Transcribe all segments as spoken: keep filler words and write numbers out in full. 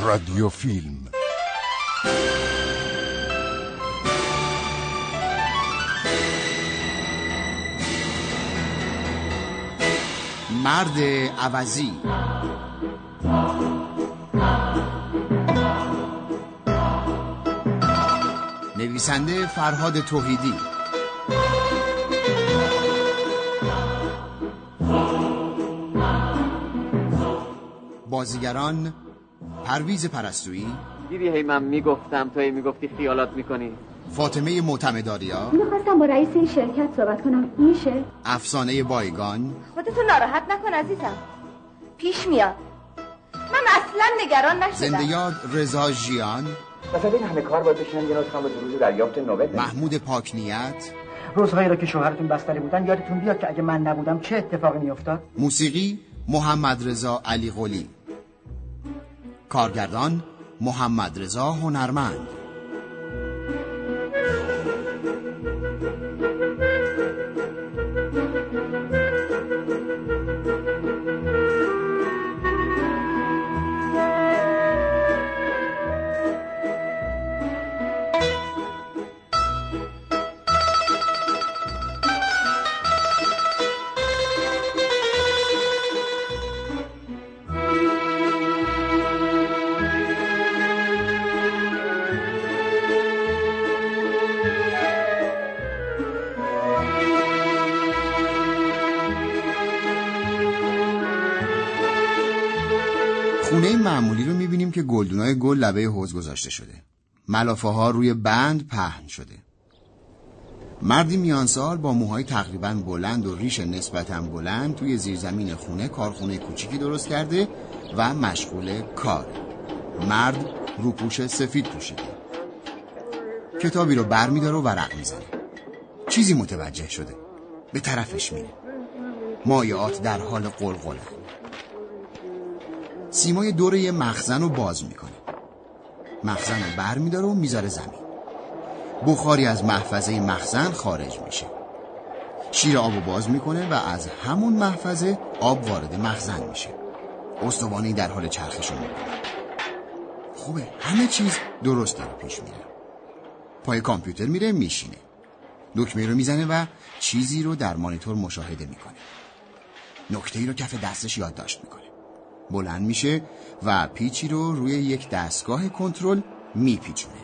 رادیو فیلم. مرد عوضی. نویسنده فرهاد توحیدی. بازیگران: پرویز پرستویی. دیدی هی من میگفتم تو هی میگفتی خیالات میکنی. فاطمه معتمداریا. میخواستم با رئیس این شرکت صحبت کنم، میشه؟ افسانه بایگان. خودتو ناراحت نکن عزیزم، پیش میاد. من اصلا نگران نشدم. زنده‌یاد رضا ژیان. مثلا این همه کار باید بشینن یه نسخه با روز دریافت نوبل. محمود پاکنیت. روزهایی را که شوهرتون بستری بودن یادتون بیاد که اگه من نبودم چه اتفاقی میافتاد؟ موسیقی: محمد رضا علی قلی. کارگردان: محمد رضا هنرمند. خونه معمولی رو میبینیم که گلدونای گل لبه حوض گذاشته شده. ملافه ها روی بند پهن شده. مردی میانسال با موهای تقریباً بلند و ریش نسبتاً بلند توی زیرزمین خونه کارخونه کوچیکی درست کرده و مشغول کار. مرد روپوش سفید پوشیده. کتابی رو برمی‌داره و ورق میزنه. چیزی متوجه شده. به طرفش میره. مایعات در حال قلقله. سیمای دور یه مخزن رو باز میکنه. مخزن رو بر میداره و میذاره زمین. بخاری از محفظه مخزن خارج میشه. شیر آب رو باز میکنه و از همون محفظه آب وارد مخزن میشه. استوانه‌ای در حال چرخش رو میکنه. خوبه، همه چیز درست داره پیش میره. پای کامپیوتر میره میشینه. دکمه رو میزنه و چیزی رو در مانیتور مشاهده میکنه. نکته‌ای رو کف دستش یادداشت میکنه. بلند میشه و پیچی رو روی یک دستگاه کنترل میپیچونه.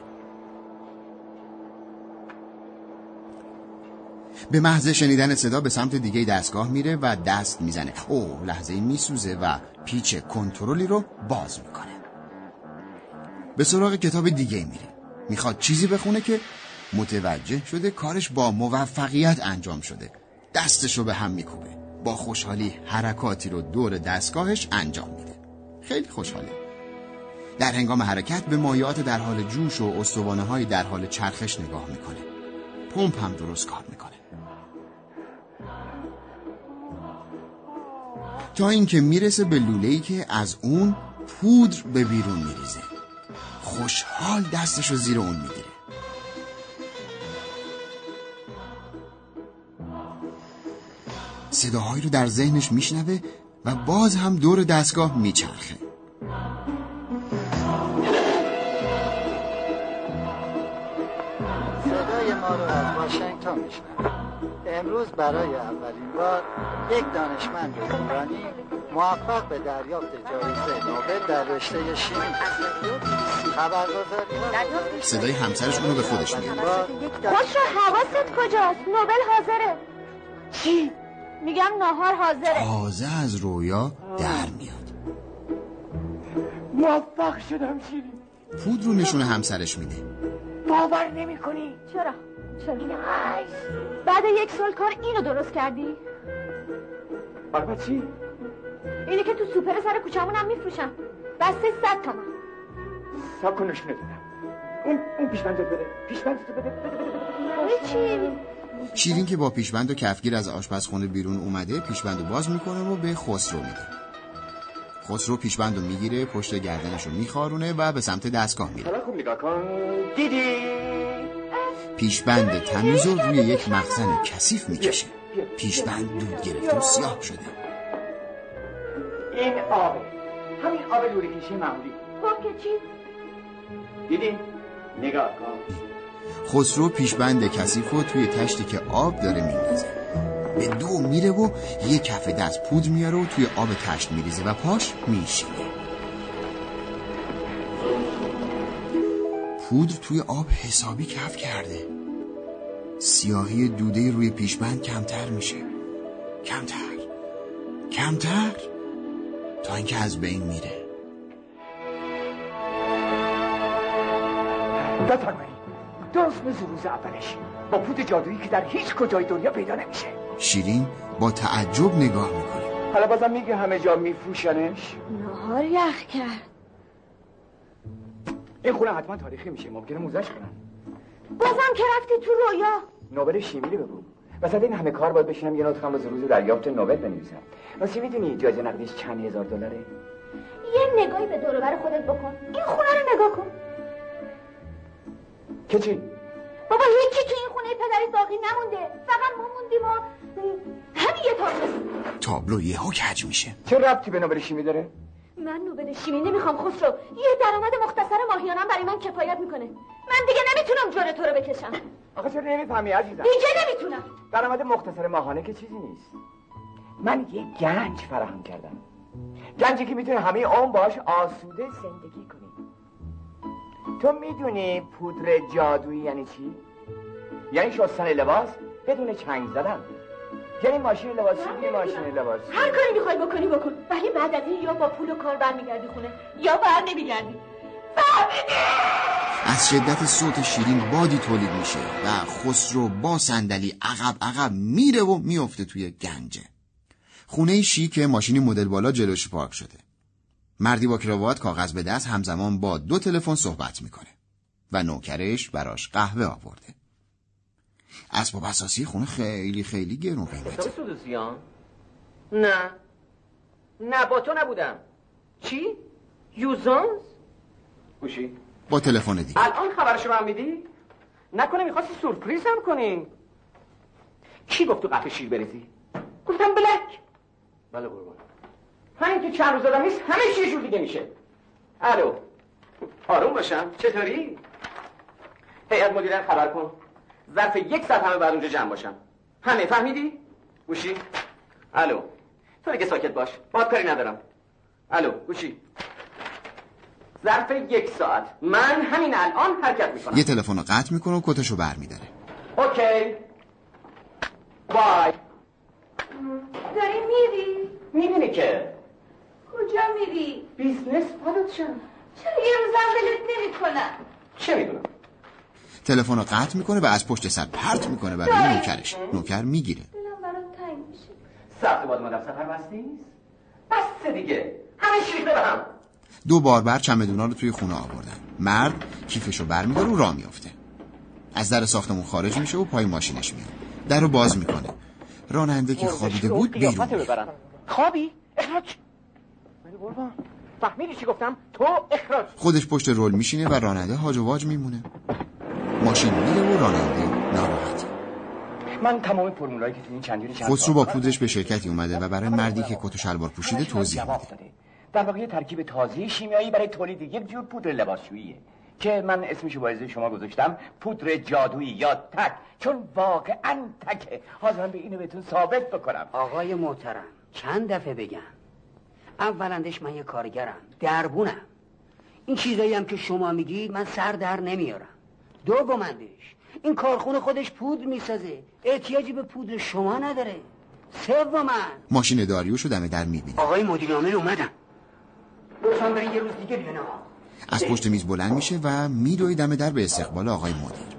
به محض شنیدن صدا به سمت دیگه دستگاه میره و دست میزنه. اوه، لحظه‌ای میسوزه و پیچ کنترلی رو باز میکنه. به سراغ کتاب دیگه میره. میخواد چیزی بخونه که متوجه شده کارش با موفقیت انجام شده. دستش رو به هم میکوبه. با خوشحالی حرکاتی رو دور دستگاهش انجام میده. خیلی خوشحاله. در هنگام حرکت به مایعات در حال جوش و استوانه‌های در حال چرخش نگاه میکنه. پمپ هم درست کار میکنه. تا اینکه میرسه به لوله‌ای که از اون پودر به بیرون میریزه. خوشحال دستش رو زیر اون میگیره. صداهایی رو در ذهنش میشنوه و باز هم دور دستگاه میچرخه. صدای ما رو از واشنگتن میشنوه. امروز برای اولین بار یک دانشمند ایرانی موفق به دریافت جایزه نوبل در رشته شیمی. خبرگزاری صدای همسرش اونو به خودش میاره. خوش رو حواست کجاست؟ نوبل حاضره. چی؟ میگم ناهار حاضره. تازه از رویا در میاد. موفق شدم شیرین. پود رو نشونه همسرش میده. باور نمی کنی؟ چرا؟ چرا؟ بعد یک سال کار اینو درست کردی؟ البته چی؟ اینه که تو سوپر سر کوچمون هم میفروشم. بسته صد تومن. سب کن نشونه دادم. اون اون پیشبندت بده. پیشبندت بده. بده بده بده. چی؟ شیرین که با پیشبند و کفگیر از آشپزخونه بیرون اومده پیشبند رو باز میکنه و به خسرو میده. خسرو پیشبند رو میگیره، پشت گردنش رو میخارونه و به سمت دستگاه میره. حالا خوب نگاه کن. دیدی؟ پیشبند تمیز رو روی یک مخزن کثیف میکشه. پیشبند دود گرفته و سیاه شده. این آبه. همین آب لوله کشی معمولی. خب که چی؟ دیدی؟ نگاه کن. خسرو پیشبند کثیف رو توی تشتی که آب داره میندازه، به دو میره و یه کف دست پودر میاره و توی آب تشت میریزه و پاش میشینه. پودر توی آب حسابی کف کرده. سیاهی دوده روی پیشبند کمتر میشه، کمتر کمتر تا اینکه از بین میره. بفرمایید. درست مثل روز اولش با پودر جادویی که در هیچ کجای دنیا پیدا نمیشه. شیرین با تعجب نگاه میکنه. حالا بازم میگه همه جا میفروشنش؟ نهار یخ کرد. این خونه حتما تاریخی میشه، ممکنه موزش کنن. بازم که رفتی تو رویا. نوبل شیمی رو بگو. وسط این همه کار باید بشینم یه نطخم واسه روز دریافت نوبل بنویسم. راستی میدونی جایزه نقدیش چند هزار دلاره؟ یه نگاهی به دور و بر خودت بکن. این خونه رو نگاه کن. که چی؟ بابا هیچی تو این خونه پدری باقی نمونده. فقط ما موندیم و همین یه تابلو. تابلو یهو کج میشه. چه ربطی به نوبل شیمی داره؟ من نوبل شیمی نمیخوام خسرو. یه درآمد مختصر ماهیانه برای من کفایت میکنه. من دیگه نمیتونم جلوی تو رو بکشم. آخه چرا نمیفهمی عزیزم؟ دیگه نمیتونم. درآمد مختصر ماهانه که چیزی نیست. من یه گنج فراهم کردم. گنجی که میتونه همه عمر باهاش آسوده زندگی کنی. تو میدونی پودر جادویی یعنی چی؟ یعنی شستن لباس بدون چنگ زدن. یعنی ماشین لباسی بی ماشین لباسی. هر کاری میخوای بکنی بکن، ولی بعد از این یا با پول و کار برمیگردی خونه یا بر نمیگردی. فهمیدی؟ از شدت صوت شیرین بادی تولید میشه و خسرو با صندلی عقب عقب میره و میفته توی گنجه. خونه شیک، ماشینی مدل بالا جلوش پارک شده. مردی با کراوات کاغذ به دست همزمان با دو تلفن صحبت میکنه و نوکرش براش قهوه آورده. اسباب اساسی خونه خیلی خیلی گرون قیمته. سدوسیان؟ نه نه با تو نبودم. چی؟ یوزانس؟ گوشی؟ با تلفن دیگه. الان خبرشو من میدی؟ نکنه میخواستی سورپریزم کنی؟ کی گفت تو قفه شیر بریزی؟ گفتم بلک. بله قربان. همین که چند روز آدم نیست همه چی یه جور دیگه میشه. الو آروم باشم، چطوری؟ هیئت مدیره خبر کن ظرف یک ساعت همه بعد اونجا جمع باشم. همه فهمیدی؟ گوشی؟ الو تو دیگه ساکت باش، باهات کاری ندارم. الو گوشی؟ ظرف یک ساعت من همین الان حرکت میکنم. یه تلفن رو قطع میکنه و کتشو برمیداره. اوکی بای. داری میری؟ میبینی که کجا میری؟ بیزنس فالوتشم. چرا یه روزم ولت نمی کنم؟ چه میدونم. تلفن رو قطع میکنه و از پشت سر پرت میکنه برای نوکرش. نوکر میگیره. دلم برات تنگ میشه. سبت باد مادر سفر بستی نیست؟ بسته دیگه، همه چی ریخته به هم. دو باربر چمدونا رو توی خونه آوردن. مرد کیفشو برمیداره و راه میافته. از در ساختمون خارج میشه و پای ماشینش میاد. در رو باز میکنه. راننده که خوابیده بود بیرون میاد. خوابی؟ اخراج. ولی قربان فهمیدی چی گفتم؟ تو اخراج. خودش پشت رول میشینه و راننده هاج و واج میمونه. ماشین میره و راننده ناراحت. من تمام فرمولایی که تو این چندین چند خسرو با پودرش به شرکتی اومده و برای مردی که کت و شلوار پوشیده توضیح میده. در واقع ترکیب تازه شیمیایی برای تولید یک جور پودر لباسشوییه که من اسمشو با اجازه شما گذاشتم پودر جادویی یا تک، چون واقعا تکه. حاضرم به اینو بهتون ثابت بکنم. آقای محترم چند دفعه بگم، اولندش من یه کارگرم، دربونم. این چیزایی هم که شما میگید من سر در نمیارم. دومندش این کارخونه خودش پودر میسازه، احتیاجی به پودر شما نداره. سومن ماشین داریوشو دم در میبینه. آقای مدیر عامل اومدن، لطفاً برین یه روز دیگه بیان. از پشت میز بلند میشه و میدوی دم در به استقبال آقای مدیر.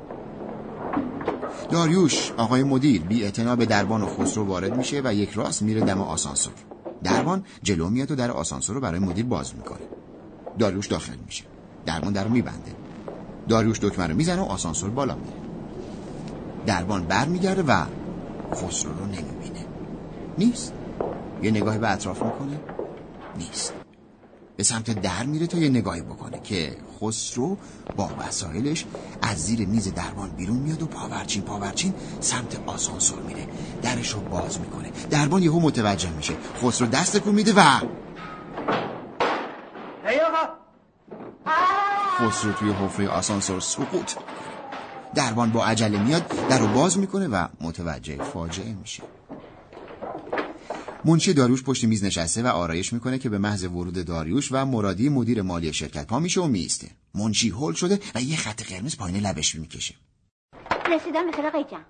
داریوش آقای مدیر بی اعتنا به دربان و خسرو وارد میشه و یک راست میره دم آسانسور. دربان جلو میاد و در آسانسور رو برای مدیر باز میکنه. داریوش داخل میشه. دربان در رو میبنده. داریوش دکمه رو میزنه و آسانسور بالا میره. دربان بر میگرده و خسرو رو نمیبینه. نیست. یه نگاهی به اطراف میکنه. نیست. به سمت در میره تا یه نگاهی بکنه که خسرو با وسایلش از زیر میز دربان بیرون میاد و پاورچین پاورچین سمت آسانسور میره. درش رو باز میکنه. دربان یهو متوجه میشه. خسرو دست تکون میده و ای آقا خسرو توی حفره آسانسور سقوط میکنه. دربان با عجله میاد در رو باز میکنه و متوجه فاجعه میشه. منشی داریوش پشت میز نشسته و آرایش میکنه که به محض ورود داریوش و مرادی مدیر مالی شرکت پا میشه و میسته. منشی هول شده و یه خط قرمز پایین لبش میکشه. رسیدم به سراغ جان.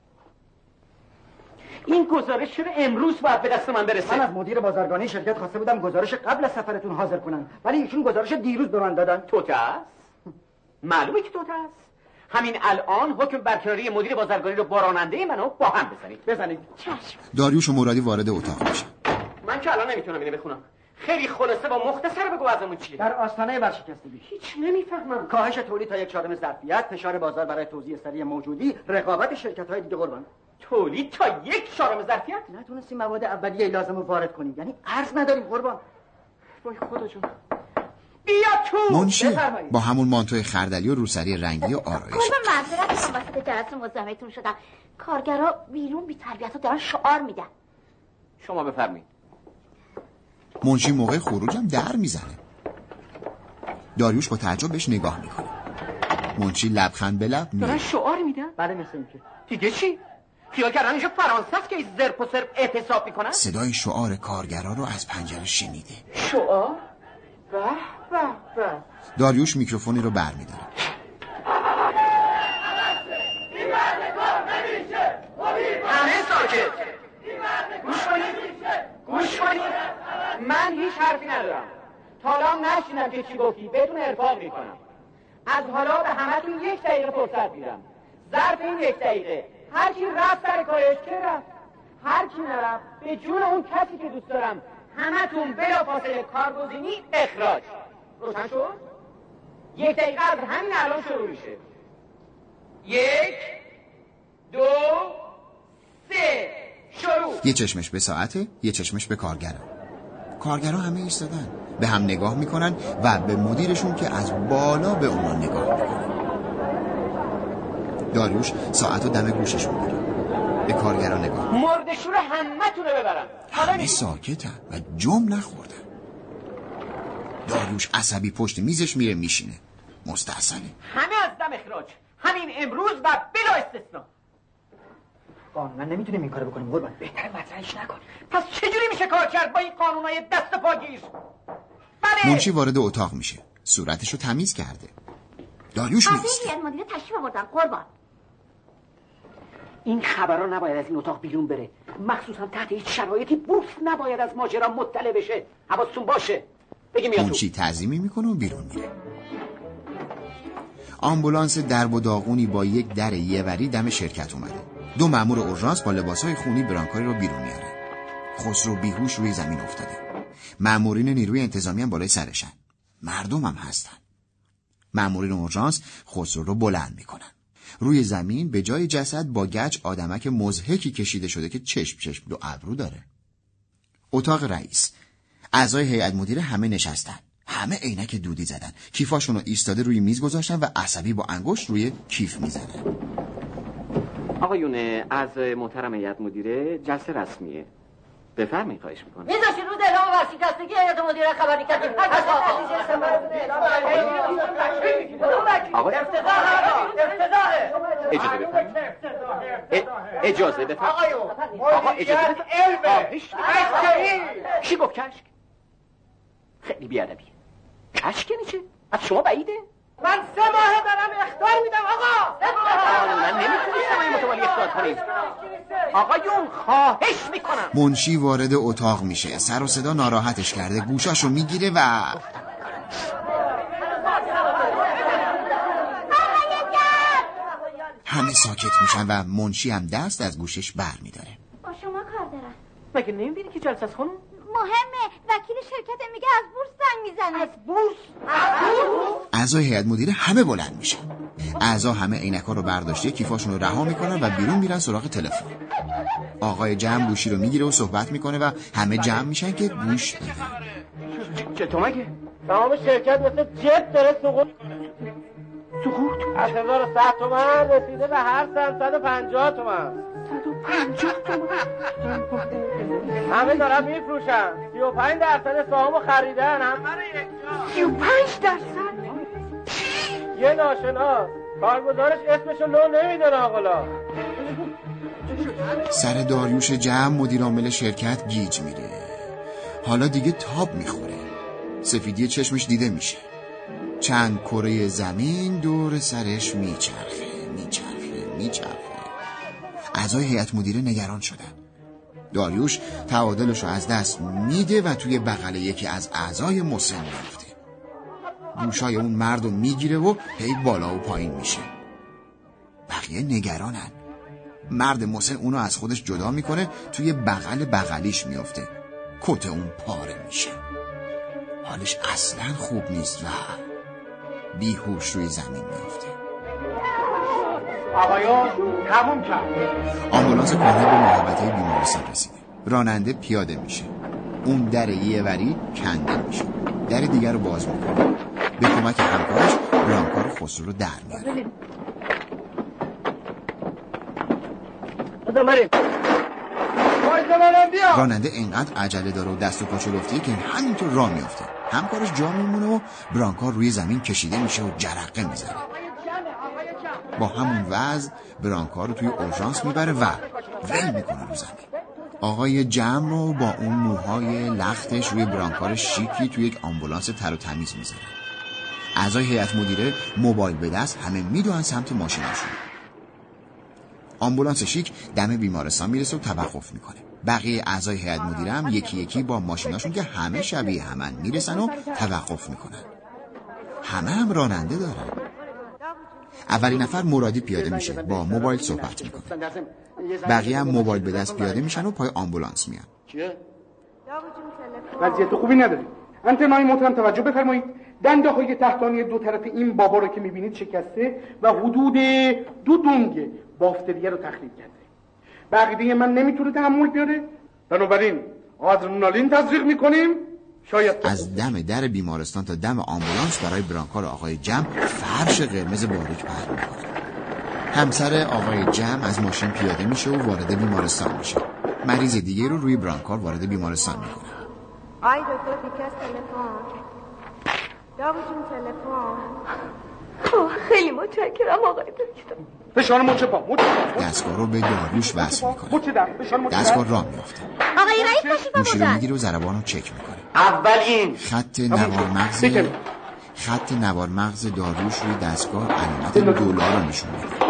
این گزارش چرا امروز باید به دست من برسه؟ من از مدیر بازرگانی شرکت خواسته بودم گزارش قبل از سفرتون حاضر کنن، ولی ایشون گزارش دیروز به من دادن. توته است؟ معلومه که توته است. همین الان حکم برکناری مدیر بازرگانی رو با راننده منو با هم بزنید. بزنید. چشم. داریوش و مرادی وارد اتاق میشه. من که الان نمیتونم اینو بخونم. خیلی خلاصه و مختصر بگو ازمون چیه؟ در آستانه ورشکستگی. هیچ نمیفهمم. کاهش تولید تا یک چهارم ظرفیت، فشار بازار برای توزیع سریع موجودی، رقابت شرکت‌های دیگه قربان. تولید تا یک چهارم ظرفیت؟ نتونستیم مواد اولیه لازم رو وارد کنیم، یعنی ارز نداریم قربان. وای خدا جون. بیا تو. منشی با همون مانتوی خردلی و روسری رنگی و آرایش. قربان معذرت میخوام وسط جلسه مزاحمتون شدم. کارگرا بیرون بی تربیت دارن شعار میدن. شما بفرمایید. منشی موقع خروجم در میزنه. داریوش با تعجب بهش نگاه میکنه. منشی لبخند به لب میگه دارن شعار میدن؟ بله مثل اینکه. دیگه چی؟ خیال کردن اینجا فرانسه است که این زرپ و سرپ اعتصاب میکنن؟ صدای شعار کارگرا رو از پنجره شنیده. شعار؟ به به به. داریوش میکروفونی رو برمی‌داره. همه ساکت. گوش کنید. گوش کنید. من هیچ حرفی ندارم. تا حالا نشینم که چی گفتی بهتون ارفاق میکنم. از حالا به همتون یک دقیقه فرصت میدم. ظرف این یک دقیقه هر کی رفت سر کارش که رفت، هر کی نرفت به جون اون کسی که دوست دارم همتون بلافاصله کارگزینی اخراج. روشن شد؟ یک دقیقه از همین الان شروع میشه. یک دو سه شروع. یه چشمش به ساعته، یه چشمش به کارگرا. کارگرا همه ایستادن، به هم نگاه میکنن و به مدیرشون که از بالا به اونا نگاه میکنه. داریوش ساعتو دم گوشش میگیره، به کارگرا نگاه. مردشور همتون رو ببرم. همه ساکتن و جم نخوردن. داریوش عصبی پشت میزش میره میشینه، مستحسنه. همه از دم اخراج، همین امروز و بلا استثناء. قانونا نمیتونیم این کارو بکنیم قربان. بهتره مطرحش نکنیم. پس چجوری میشه کار کرد با این قانونای دست پاگیر؟ بله. منشی وارد اتاق میشه، صورتشو تمیز کرده. داریوش میسته. از این مدیر تشریف آوردن قربان. این خبرها نباید از این اتاق بیرون بره، مخصوصا تحت هیچ شرایطی بورس نباید از ماجرا مطلع بشه. حواستون باشه. بگی میاد. منشی تعظیمی میکنه و بیرون میره. آمبولانس درب و داغونی با یک در یهوری دم شرکت اومده. دو مأمور اورژانس با لباسای خونی برانکاری رو بیرون میارن. خسرو بیهوش روی زمین افتاده. مأمورین نیروی انتظامی هم بالای سرشن. مردم هم هستن. مأمورین اورژانس خسرو رو بلند میکنن. روی زمین به جای جسد با گچ آدمک مضحکی کشیده شده که چشم چشم دو ابرو داره. اتاق رئیس. اعضای هیئت مدیره همه نشستن. همه عینک دودی زدن. کیفاشون رو ایستاده روی میز گذاشتن و عصبی با انگشت روی کیف میزنن. آقایون اعضای محترم هیئت مدیره، جلسه رسمیه. بفرمایید خواهش میکنم. میذاشی روز اعلام ورشکستگی هیئت مدیره خبری کردیم. آقا اجازه بفرمایید. اجازه بفرمایید. آقا اجازه بفرمایید. چی گفت کشک؟ خیلی بیادبیه. کشک یعنی چه؟ از شما بعیده؟ من سه ماه دارم اخطار میدم آقا. سه ماه. من نمیتونستم این متوالی اخطار کنید. آقایون خواهش میکنم. منشی وارد اتاق میشه، سر و صدا ناراحتش کرده، گوشاشو میگیره و همه ساکت میشن و منشی هم دست از گوشش بر میداره. با شما کار دارم. مگه نمیبینی که جلسه از خانم؟ مهمه. وکیل شرکت میگه از بورس زنگ میزنه. از بورس؟ از بورس؟ اعضای هیئت مدیره همه بلند میشن. اعضا همه عینک‌ها رو برداشته، کیفاشون رو رها میکنن و بیرون میرن سراغ تلفن. آقای جمع گوشی رو میگیره و صحبت میکنه و همه جمع میشن که گوش بدن. چطور مگه؟ تمام شرکت مثل جت داره سقوط سقوط؟ از هزار و صد تومن رسیده به هر سر صد و پنجاه تومن. صد و پنجاه تومن؟ همه دارن میفروشن. سی و پنج درصد سهامو خریدن. همه رو یک جا. سی و پنج درصد؟ یه ناشناس کارگزارش اسمشو لو نمیدونه آقلا. سر داریوش جمع مدیر عامل شرکت گیج میره. حالا دیگه تاب میخوره. سفیدی چشمش دیده میشه. چند کره زمین دور سرش میچرخه میچرخه میچرخه. اعضای هیئت مدیره نگران شدن. داریوش تعادلشو از دست میده و توی بغل یکی از اعضای مسن میفته. گوشای اون مردو میگیره و هی بالا و پایین میشه. بقیه نگرانن. مرد مسن اونو از خودش جدا میکنه، توی بغل بغلیش میفته. کت اون پاره میشه. حالش اصلا خوب نیست و بیهوش روی زمین میفته. آقایان تموم کرد. آمبولانس کهنه به محوطه بیمارستان رسیده. راننده پیاده میشه. اون در یه وری کنده میشه. در دیگر رو باز میکنه. به کمک همکارش برانکار خسرو رو در میاره. راننده اینقدر عجله داره و دست و پا چلفته که همینطور راه میفته. همکارش جا میمونه و برانکار روی زمین کشیده میشه و جرقه میزنه. با همون وضع برانکار رو توی اورژانس میبره و ول میکنه رو زمین. آقای جمع رو با اون موهای لختش روی برانکار شیکی توی یک آمبولانس تر و تمیز میذاره. اعضای هیئت مدیره موبایل به دست همه میدوئن سمت ماشیناشون. آمبولانس شیک دم بیمارستان میرسه و توقف میکنه. بقیه اعضای هیئت مدیره هم یکی یکی با ماشیناشون که همه شبیه همن میرسن و توقف میکنن. همه هم راننده دارن. اولین نفر مرادی پیاده میشه، با موبایل صحبت میکنه. بقیه هم موبایل به دست پیاده میشن و پای آمبولانس میان. وضعیت خوبی نداری. انتنای محترم توجه بفرمایید. دنده های تحتانی دو طرف این بابا رو که میبینید شکسته و حدود دو دنگ بافتریه رو تخریب کرده. بقیه من نمیتونه تحمل بیاره. بنابراین آدرنالین تزریق میکنیم. شاید از دم در بیمارستان تا دم آمبولانس برای برانکار آقای جمع فرش قرمز باریک پهن میکنه. همسر آقای جمع از ماشین پیاده میشه و وارد بیمارستان میشه. مریض دیگه رو روی برانکار وارد بیمارستان میکنه. آی دکتر بیکس تلفن. داوود جون تلفن. خیلی متشکرم آقای دکتر. فشار مچ پا مچ دستگاه رو به داریوش وصل میکنه. دستگاه راه میفته. آقای رئیس تشریف گوشی رو میگیره و ضربان رو چک میکنه. اولین خط نوار مغز خط نوار مغز داریوش روی دستگاه علامت دلار رو نشون میده.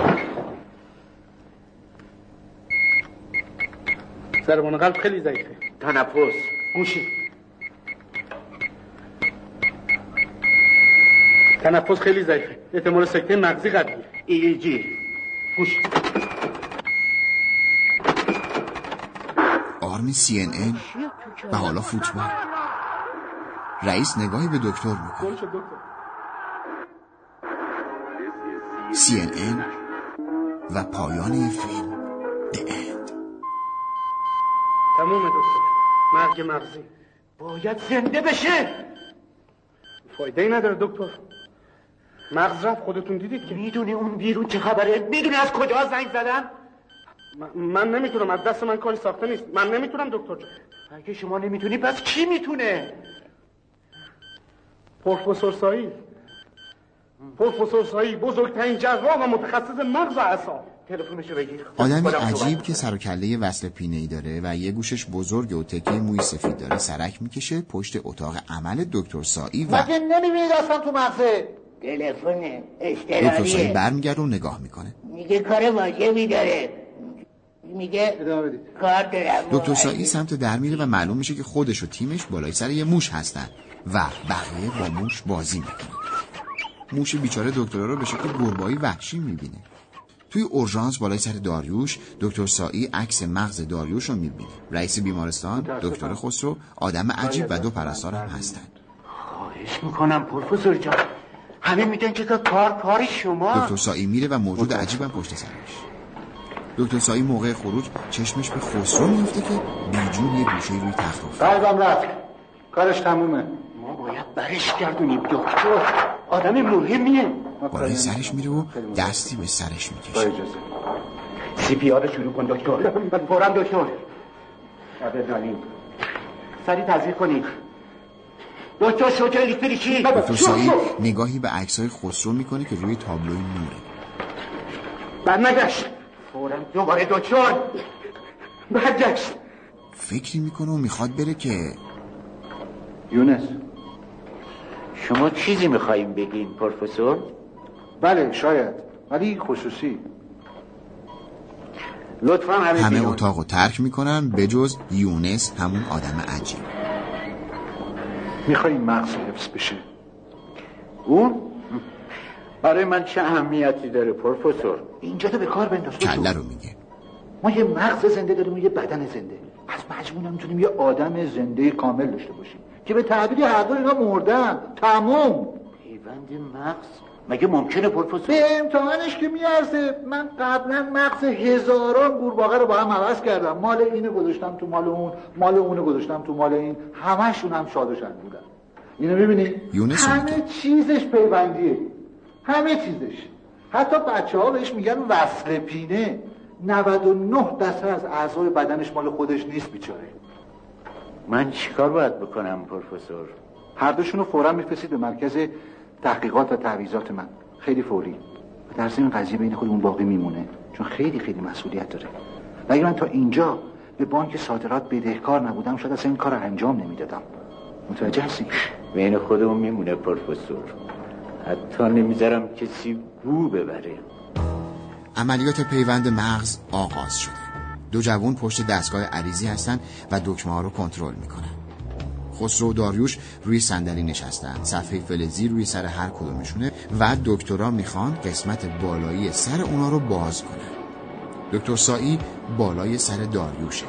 ضربان قلب خیلی ضعیفه. تنفس گوشی تنفس خیلی ضعیفه. احتمال سکته مغزی قویه. ای جی گوشی آرم سی ان ان و حالا فوتبال. رئیس نگاهی به دکتر میکنه. سی ان ان و پایان فیلم The End. تمومه دکتر. مرگ مغزی. باید زنده بشه. فایده ای نداره دکتر. مغز رفت. خودتون دیدید که. میدونی اون بیرون چه خبره؟ میدونی از کجا زنگ زدن؟ من, من نمیتونم. از دست من کاری ساخته نیست. من نمیتونم دکتر جان. اگه شما نمیتونی پس کی میتونه؟ پروفسور سایی. پروفسور سایی بزرگترین جراح و متخصص مغز و اعصاب. تلفنشو بگیر. آدمی عجیب که سر و کله وصل پینه‌ای داره و یه گوشش بزرگ و تکه موی سفید داره سرک میکشه پشت اتاق عمل دکتر سایی و مگه نمیبینید اصلا تو مغزه؟ تلفن دکتر سایی اشتراریه. برمیگرده و نگاه میکنه. میگه کار واجبی داره. میگه کار دارم. دکتر سایی سمت در میره و معلوم میشه که خودش و تیمش بالای سر یه موش هستن و بقیه با موش بازی میکنن. موش بیچاره دکترا رو به شکل گربه‌ای وحشی میبینه. توی اورژانس بالای سر داریوش دکتر سایی عکس مغز داریوش رو میبینه. رئیس بیمارستان دکتر خسرو آدم عجیب و دو پرستار هم هستن. خواهش میکنم پروفسور جان. همه میگن که کار کاری شما. دکتر سایی میره و موجود عجیبم پشت سرش. دکتر سایی موقع خروج چشمش به خسرو میفته که بیجون یه گوشه روی تخت افتاده. قلبم رفت. کارش تمومه. ما باید برش گردونیم دکتر. آدم مهمیه. بالای سرش میره و دستی به سرش میکشه. سی پی آر شروع کن دکتر. فوراً دکتر. آدرنالین. سریع تزریق کنید. دکتر شوک الکتریکی. دکتر سایی نگاهی به عکس‌های خسرو میکنه که روی تابلوی نوره. برنگشت. فوراً دوباره دکتر. برگشت. فکری میکنه و میخواد بره که یونس شما چیزی میخواییم بگین پروفسور؟ بله شاید، ولی خصوصی. لطفاً همه همه اتاقو ترک میکنن به جز یونس، همون آدم عجیب. میخوایی مغز حفظ بشه؟ اون؟ برای من چه اهمیتی داره پروفسور؟ اینجا تو به کار بنداز. کله رو میگه. ما یه مغز زنده داریم و یه بدن زنده. از مجموعه میتونیم یه آدم زنده کامل داشته باشیم که به تعبیر هر دو اینا مردن. تموم. پیوند مغز مگه ممکنه پروفسور؟ به امتحانش که میارزه. من قبلا مغز هزاران قورباغه رو با هم عوض کردم. مال اینو گذاشتم تو مال اون، مال اونو گذاشتم تو مال این. همشون هم شاد و شاد بودن. اینو میبینی؟ همه چیزش پیوندیه. همه چیزش. حتی بچه ها بهش میگن وصل پینه. نود و نه درصد از اعضای بدنش مال خودش نیست بیچاره. من چیکار باید بکنم پروفسور؟ هر دوشون رو فوراً میفرستید به مرکز تحقیقات و تعویضات من. خیلی فوری. در ضمن قضیه بین خودمون باقی میمونه چون خیلی خیلی مسئولیت داره. و اگه من تا اینجا به بانک صادرات بدهکار نبودم شاید اصلا این کار رو انجام نمیدادم. متوجه هستی؟ بین خودمون میمونه پروفسور. حتی نمیذارم کسی بو ببره. عملیات پیوند مغز آغاز شده. دو جوان پشت دستگاه عریضی هستن و دکمه ها رو کنترل میکنن. خسرو و داریوش روی صندلی نشستن. صفحه فلزی روی سر هر کدومشونه و دکترا میخوان قسمت بالایی سر اونا رو باز کنن. دکتر سایی بالای سر داریوشه.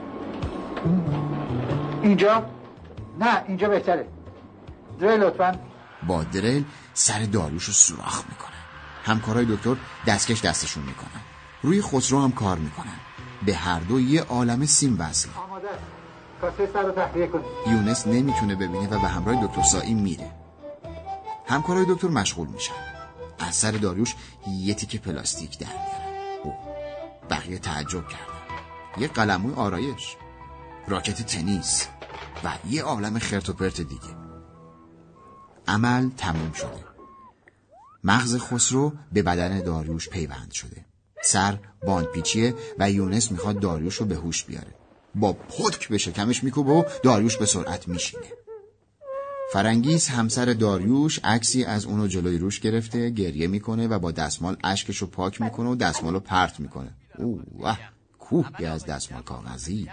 اینجا؟ نه اینجا بهتره. دریل لطفاً. با دریل سر داریوش رو سوراخ میکنن. همکارای دکتر دستکش دستشون میکنن. روی خسرو هم کار میکنن. به هر دو یه عالم سیم وصله. آماده است. کاسه سر رو تخلیه کنید. یونس نمیتونه ببینه و به همراه دکتر سایی میره. همکارای دکتر مشغول میشن. از سر داریوش یه تیکه پلاستیک در میارن. اوه. بقیه تعجب کردن. یه قلموی آرایش، راکت تنیس و یه عالم خرت و پرت دیگه. عمل تموم شده. مغز خسرو به بدن داریوش پیوند شده. سر باندپیچیه و یونس میخواد داریوش رو به هوش بیاره. با پتک به شکمش میکوبه و داریوش به سرعت میشینه. فرنگیس همسر داریوش عکسی از اونو جلوی روش گرفته، گریه میکنه و با دستمال اشکشو پاک میکنه و دستمالو پرت میکنه. اوه کوهی از دستمال کاغذی.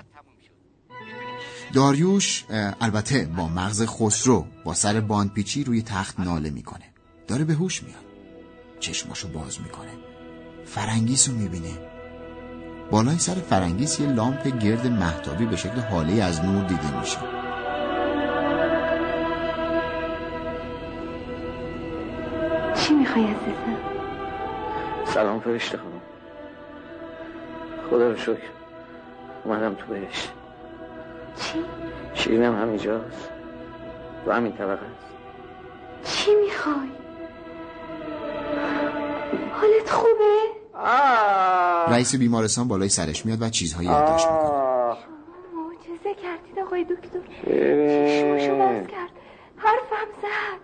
داریوش البته با مغز خسرو با سر باندپیچی روی تخت ناله میکنه. داره به هوش میاد. چشماشو باز میکنه. فرنگیس رو میبینه. بالای سر فرنگیس یه لامپ گرد مهتابی به شکل هاله از نور دیده میشه. چی میخوای عزیزم؟ سلام فرشته خانم. خدا رو شکر اومدم تو بهشت. چی؟ شیرینم همینجاست، تو همین طبقه است. چی میخوای؟ حالت خوبه؟ آه. رئیس بیمارستان بالای سرش میاد و چیزهایی یادداشت میکنه. معجزه کردید آقای دکتر. چشمشو باز کرد، حرفم زد.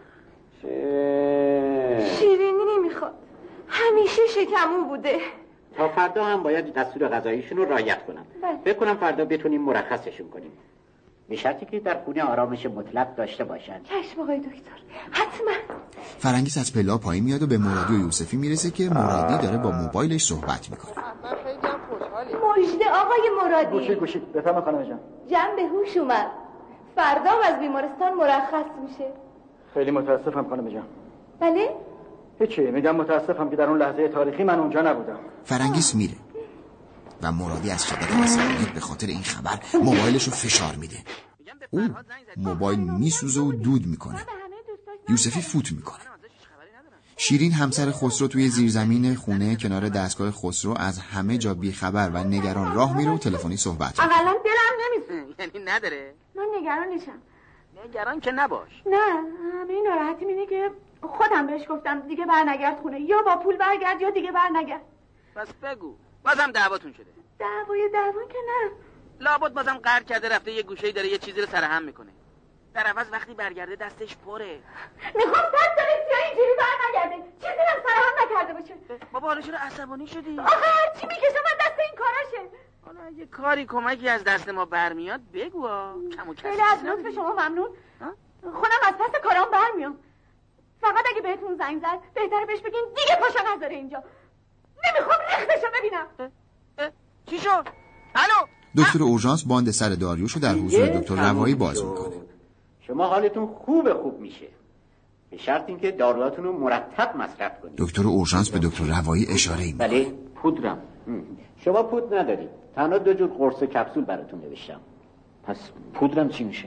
شیرینی نمیخواد، همیشه شکمو بوده. تا فردا هم باید دستور غذاییشون رو رعایت کنم. فکر کنم فردا بتونیم مرخصشون کنیم، به شرطی که در خونه آرامش مطلق داشته باشن. چشم آقای دکتر، حتما. فرنگیس از پلا پایین میاد و به مرادی و یوسفی میرسه که مرادی داره با موبایلش صحبت میکنه. مژده آقای مرادی. گوشید گوشید بفرما خانم جان. جمع به هوش اومد، فردا از بیمارستان مرخص میشه. خیلی متاسفم خانم جان. بله؟ هیچی، میگم متاسفم که در اون لحظه تاریخی من اونجا نبودم. فرنگیس میره و مرادی از شدت عصبانیت به خاطر این خبر موبایلش رو فشار میده. او موبایل میسوزه و دود میکنه. یوسفی فوت میکنه. شیرین همسر خسرو توی زیرزمین خونه کنار دستگاه خسرو از همه جا بیخبر و نگران راه میره و تلفنی صحبت میکنه. اقلا دلم نمیسه. یعنی نداره؟ من نگران نیستم. نگران که نباش. نه، همه ناراحتی اینه که خودم بهش گفتم دیگه برنگرد خونه، یا با پول برگرد یا دیگه برنگرد. پس بگو بازم دعواتون شده؟ دعوای دعوا که نه. لابد بازم قهر کرده رفته یه گوشه‌ای داره یه چیزی رو سرهم میکنه. در عوض وقتی برگرده دستش پره. میخوام صد سال سیاه اینجوری برنگرده، چیزی هم فراهم نکرده باشه. بابا حالا چرا عصبانی شدی؟ آخه هر چی میکشم از دست این کاراشه. حالا اگه کاری کمکی از دست ما برمیاد بگو. کم و کسی خیلی از لطف شما ممنون. خودم از پس کارام برمیام. فقط اگه بهتون زنگ زد بهتره بهش بگین دیگه پاشا نذاره اینجا. نمیخوام رختشو ببینم. اه اه چی شد؟ الو دکتر اورژانس باند سر داریوشو در حضور دکتر روایی باز میکنه. شما حالتون خوب خوب میشه، به شرط اینکه داروهاتون رو مرتب مصرف کنید. دکتر اورژانس به دکتر روایی اشاره میکنه. بله پودرم. شما پود ندارید، تنها دو جور قرص کپسول براتون نوشتم. پس پودرم چی میشه؟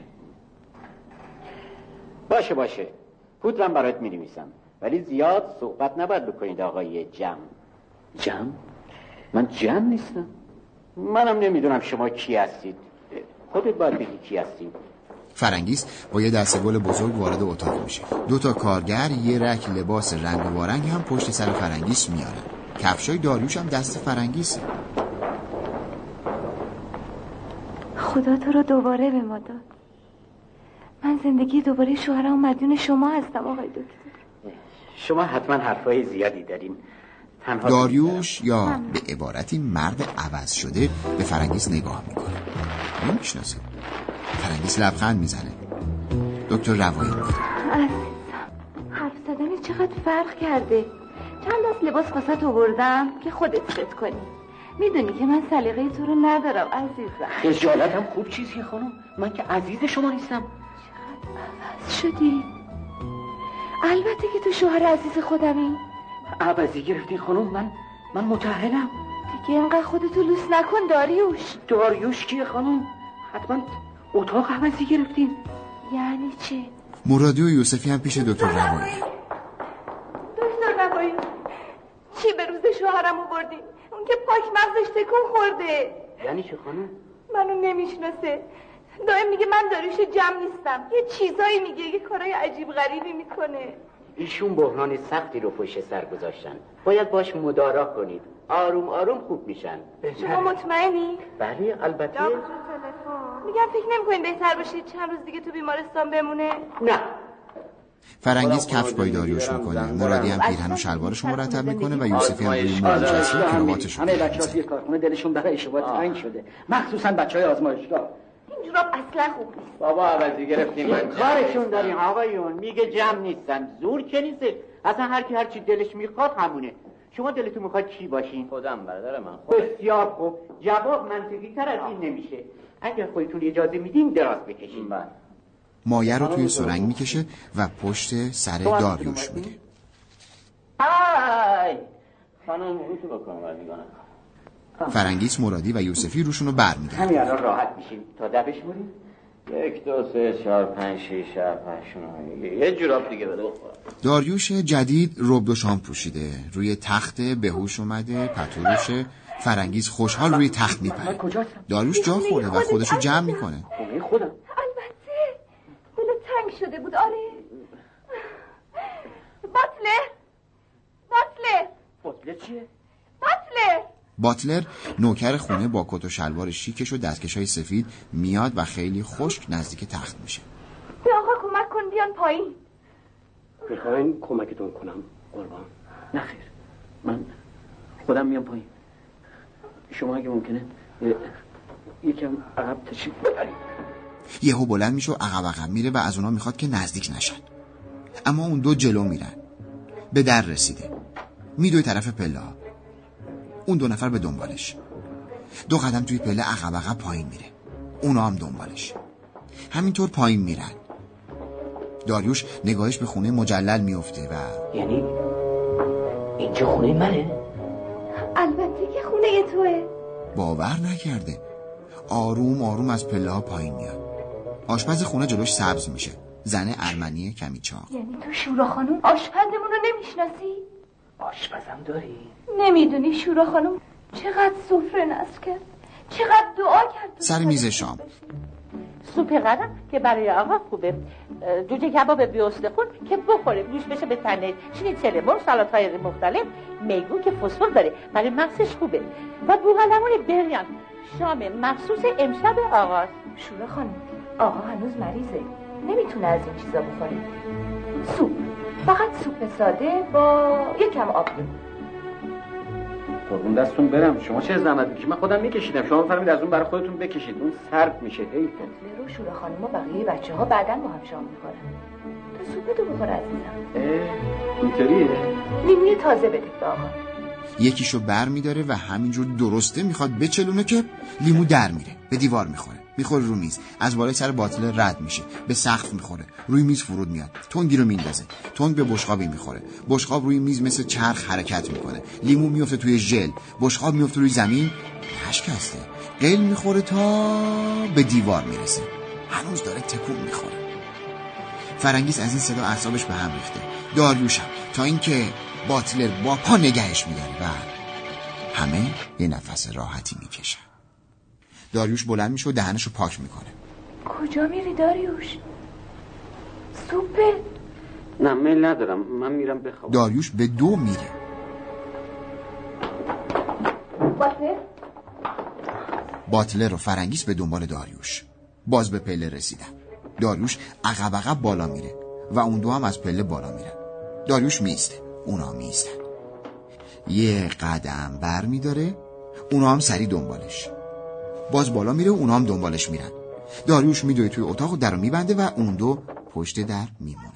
باشه باشه پودرم برات می‌نویسم، ولی زیاد صحبت نباید بکنید آقای جم. جم؟ من جم نیستم. منم نمیدونم شما کی هستید. خودت باید بگی کی هستید. فرنگیس با یه دسته گل بزرگ وارد اتاق میشه. دو تا کارگر یه رک لباس رنگ و وارنگ هم پشت سر فرنگیس میارن. کفشای داریوش هم دست فرنگیسه. خدا تو رو دوباره به ما داد. من زندگی دوباره شوهرم و مدیون شما هستم آقای دکتر. شما حتما حرفای زیادی دارین. داریوش یا به عبارتی مرد عوض شده به فرنگیس نگاه میکنه. نمیشناسه. فرنگیس لبخند میزنه. دکتر روایی میگه عزیزم حرف زدن چقدر فرق کرده. چند دست لباس واسه تو بردم که خودت فت کنی. میدونی که من سلیقه تو رو ندارم عزیزم. خجالتم خوب چیزیه خانم، من که عزیز شما نیستم. چقدر عوض شدی. البته که تو شوهر عزیز خودمی. عوضی گرفتی خانم. من من متأهلم. دیگه اینقدر خودتو لوس نکن داریوش. داریوش کیه خانم؟ حتما اتاق عوضی گرفتین. یعنی چی؟ مرادی و یوسفی هم پیش دکتر روایی. دکتر روایی چی به روز شوهرمو بردین؟ اون که پاک مغزش تکون خورده. یعنی چه خانم؟ منو نمیشناسه. دائم میگه من داریوش جمع نیستم. یه چیزایی میگه، یه کارهای عجیب غریبی میکنه. ایشون بحران سختی رو پشت سر گذاشتن، باید باش مدارا کنید. آروم آروم خوب میشن. شما مطمئنی؟ بله البته. میگم فکر نمیکنین بهتر باشید چند روز دیگه تو بیمارستان بمونه؟ نه. فرنگیس کفش پای داریوش میکنه. مرادی هم پیرهن و شلوارش مرتب میکنه و یوسفی هم روی مبل نشسته کراواتش رو همه بچه‌ها توی کارخونه دلشون برای اشتباه تنگ شده، مخصوصا بچهای آزمایشگاه. این جوراب اصلا خوب نیست. بابا عوضی گرفتیم. من کارشون داریم آقایون. میگه جمع نیستن، زور که نیست. اصلا هر کی هر چی دلش میخواد همونه. شما دلتون میخواد چی باشین؟ خودم برادر من خودم. بسیار خوب. جواب منطقی تر از این نمیشه. اگر خودتون اجازه میدین دراز بکشین. من مایه رو توی سرنگ میکشه و پشت سر داریوش میره. های خانم اون تو بکنم برمیگانم. فرنگیس، مرادی و یوسفی روشونو بر میگن. همین الان راحت میشیم تا ده بشمونیم. یک دو سه چهار پنج شیش هفت هشت نه. یه جوراب دیگه بده بخورم. داریوش جدید رب و شام پوشیده، روی تخت بهوش اومده، پتوروشه. فرنگیس خوشحال روی تخت میپره. داریوش جا خورده و خودشو جمع میکنه. خونه خودم. البته دل تنگ شده بود. آره باتلر باتلر باتلر چیه؟ باتلر باتلر نوکر خونه با کت و شلوار شیکش و دستکشای سفید میاد و خیلی خشک نزدیک تخت میشه. به آقا کمک کن بیان پایین. میخواین کمکتون کنم قربان؟ نه خیر، من خودم میام پایین. شما اگه ممکنه یکم عقب تشریف ببرید. یهو بلند میشه و عقب عقب میره و از اونا میخواد که نزدیک نشن، اما اون دو جلو میرن. به در رسیده، میدوی طرف پله ها. اون دو نفر به دنبالش. دو قدم توی پله عقب عقب پایین میره، اونا هم دنبالش. همینطور پایین میرن. داریوش نگاهش به خونه مجلل میفته و یعنی اینجا خونه منه؟ البته که خونه توه. باور نکرده. آروم آروم از پله ها پایین میاد. آشپز خونه جلوش سبز میشه، زن ارمنی کمی چاق. یعنی تو شورا خانوم آشپزمون رو نمیشناسی؟ آشپزم داری؟ نمیدونی شورا خانوم چقدر سفره نصب کرد، چقدر دعا کرد سر میز شام. سوپ قدم که برای آقا خوبه، جوجه کباب بیوستخون که بخوره، گوش بشه به تنه، شنیتسل مرغ، سالات‌های مختلف، میگو که فسفر داره برای مغزش خوبه و بوقلمون بریان. شام مخصوص امشب آقاست. شورا خانم آقا هنوز مریضه، نمیتونه از این چیزا بخوره. سوپ، فقط سوپ ساده با یکم آب لیمو. قربون دستون برم، شما چه زحمت میکشید؟ من خودم میکشیدم، شما بفرمایید از اون برای خودتون بکشید، اون سرد میشه. حیف. رو شوره خانم و بقیه بچه‌ها بعداً با هم شام میخورن. تو سوپتو بخور عزیزم. اه، اینطوریه؟ لیموی تازه بده به آقا. یکیشو بر میداره و همینجور درسته میخواد بچلونه که لیمو در میره، به دیوار میخوره، میخوره رو میز، از بالای سر باتل رد میشه، به سقف میخوره، روی میز فرود میاد، تنگی رو میندازه، تنگ به بشقابی میخوره، بشقاب روی میز مثل چرخ حرکت میکنه، لیمو میفته توی ژل، بشقاب میفته روی زمین، شکسته، قیل میخوره تا به دیوار میرسه، هنوز داره تکون میخوره. فرنگیس از این صدا اعصابش به هم ریخته. داریوشم تا اینکه باتلر با پا نگهش میداره و همه یه نفس راحتی میکشن. داریوش بلند میشه و دهنشو پاک میکنه. کجا میری داریوش؟ سوپه؟ نه میل ندارم، من میرم بخوابم. داریوش به دو میره. باتلر؟ باتلر و فرنگیس به دنبال داریوش. باز به پله رسیدن. داریوش عقب عقب بالا میره و اون دو هم از پله بالا میرن. داریوش میسته، اونا میستن. یه قدم بر میداره، اونا هم سری دنبالش. باز بالا میره و اونا هم دنبالش میرن. داریوش میدوه توی اتاق و در رو میبنده و اون دو پشت در میمونن.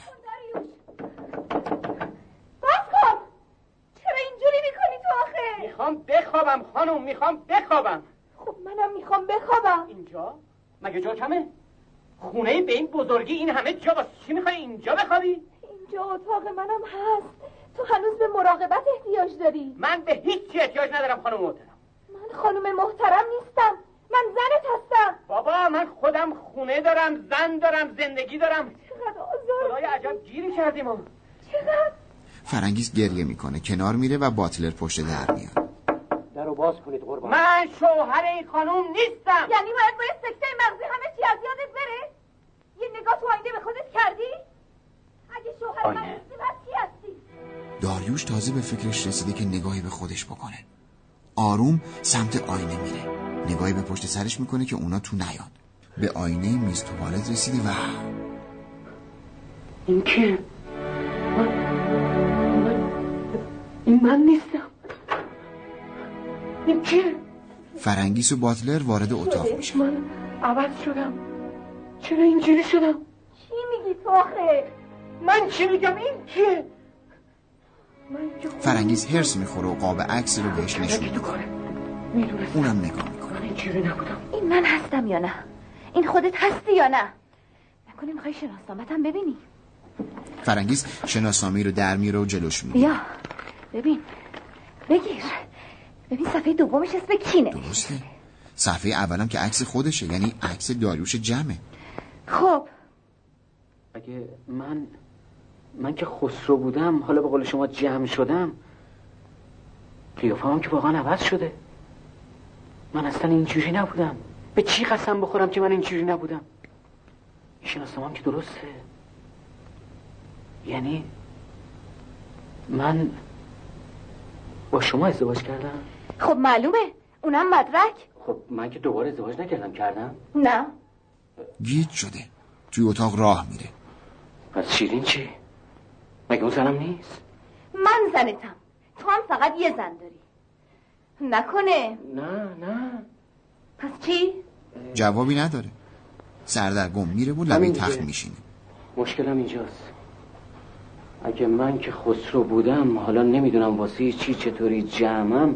باز کن! چرا اینجوری میکنی تو آخه؟ میخوام بخوابم خانم، میخوام بخوابم. خب منم میخوام بخوابم. اینجا؟ مگه جا کمه؟ خونه به این بزرگی این همه جا، واسه چی میخوای اینجا بخوابی؟ اینجا اتاق منم هست. تو هنوز به مراقبت احتیاج داری. من به هیچ چی احتیاج ندارم خانم محترم. من خانم محترم نیستم، من زنت هستم. بابا من خودم خونه دارم، زن دارم، زندگی دارم. چقدر آزار. خدای عجب گیری کردیم ما. چقدر؟ فرنگیس گریه میکنه، کنار میره و باتلر پشت در میاد. درو باز کنید قربان. من شوهر این خانم نیستم. یعنی باید باید سکته مغزی همه چی از یادت بره؟ یه نگاه تو آینه به خودت کردی؟ اگه شوهر من نیستی پس کی هستی؟ داریوش تازه به فکرش رسیده که نگاهی به خودش بکنه. آروم سمت آینه میره، نگاهی به پشت سرش میکنه که اونا تو نیاد. به آینه میز توالت رسیده و این که من... من... این من نیستم. این که فرنگیس و باتلر وارد اتاق میشن. من عوض شدم. چرا اینجوری شدم؟ چی میگی تو آخه؟ من چی میگم؟ این که فرنگیس هرس میخوره و قاب عکس رو بهش نشون میده. اونم نگاه میکنه. من اینجوری نبودم. این من هستم یا نه؟ این خودت هستی یا نه؟ نکنی میخوای شناسنامه‌ام ببینی؟ فرنگیس شناسنامه رو در میاره و جلوش میگه. بیا ببین، بگیر. ببین صفحه دومش اسم کی نوشته؟ درسته. صفحه اولم که عکس خودشه، یعنی عکس داریوش جمعه. خب اگه من من که خسرو بودم، حالا به قول شما جمع شدم، قیافه‌ام که واقعا عوض شده. من اصلا اینجوری نبودم. به چی قسم بخورم که من اینجوری نبودم؟ شناسنامه‌ام که درسته. یعنی من با شما ازدواج کردم؟ خب معلومه، اونم مدرک. خب من که دوباره ازدواج نکردم. کردم؟ نه. گیج شده، توی اتاق راه میره. پس شیرین چی؟ مگه اون زنم نیست؟ من زنتم، تو هم فقط یه زن داری. نکنه؟ نه نه. پس چی؟ جوابی نداره، سردرگم میره و لبه تخت میشینه. مشکلم اینجاست. اگه من که خسرو بودم، حالا نمیدونم واسه چی چطوری جمعم،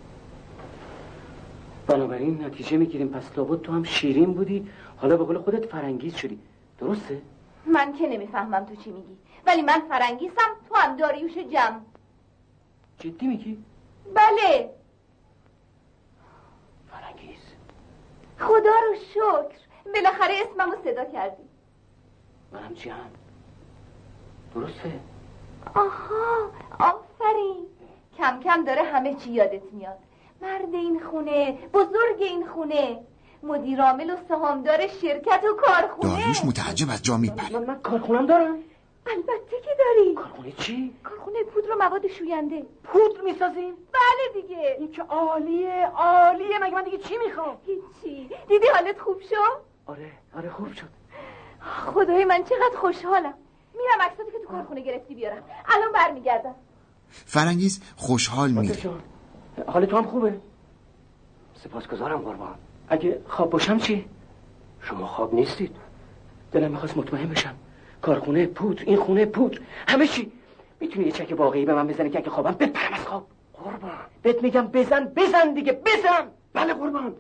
بنابراین نتیجه میگیریم پس لابد تو هم شیرین بودی، حالا به قول خودت فرنگیس شدی. درسته؟ من که نمیفهمم تو چی میگی، ولی من فرنگیسم، تو هم داریوش جمع. جدی میگی؟ بله. فرنگیس، خدا رو شکر بالاخره اسممو صدا کردی. منم جمع. درسته؟ آها آفرین. کم کم داره همه چی یادت میاد. مرد این خونه، بزرگ این خونه، مدیر عامل و سهامدار شرکت و کارخونه. داریوش متعجب از جا میپره. من, من کارخونم دارم؟ البته که داری. کارخونه چی؟ کارخونه پودر و مواد شوینده. پودر میسازیم؟ بله دیگه. این که عالیه عالیه. مگه من دیگه چی میخوام؟ هیچی. دیدی حالت خوب شد؟ آره آره خوب شد. خدای من چقدر خوشحالم. میرم عکساتی که تو کارخونه گرفتی بیارم. الان برمیگردم. فرنگیز خوشحال میره. حال تو هم خوبه؟ سپاسگزارم قربان. اگه خواب باشم چی؟ شما خواب نیستید. دلم میخواست مطمئن بشم. کارخونه پودر، این خونه پودر، همه چی. میتونی یه چک واقعی به من بزنی که اگه خوابم بپرم از خواب؟ قربان بهت میگم بزن بزن دیگه بزن. بله قربان.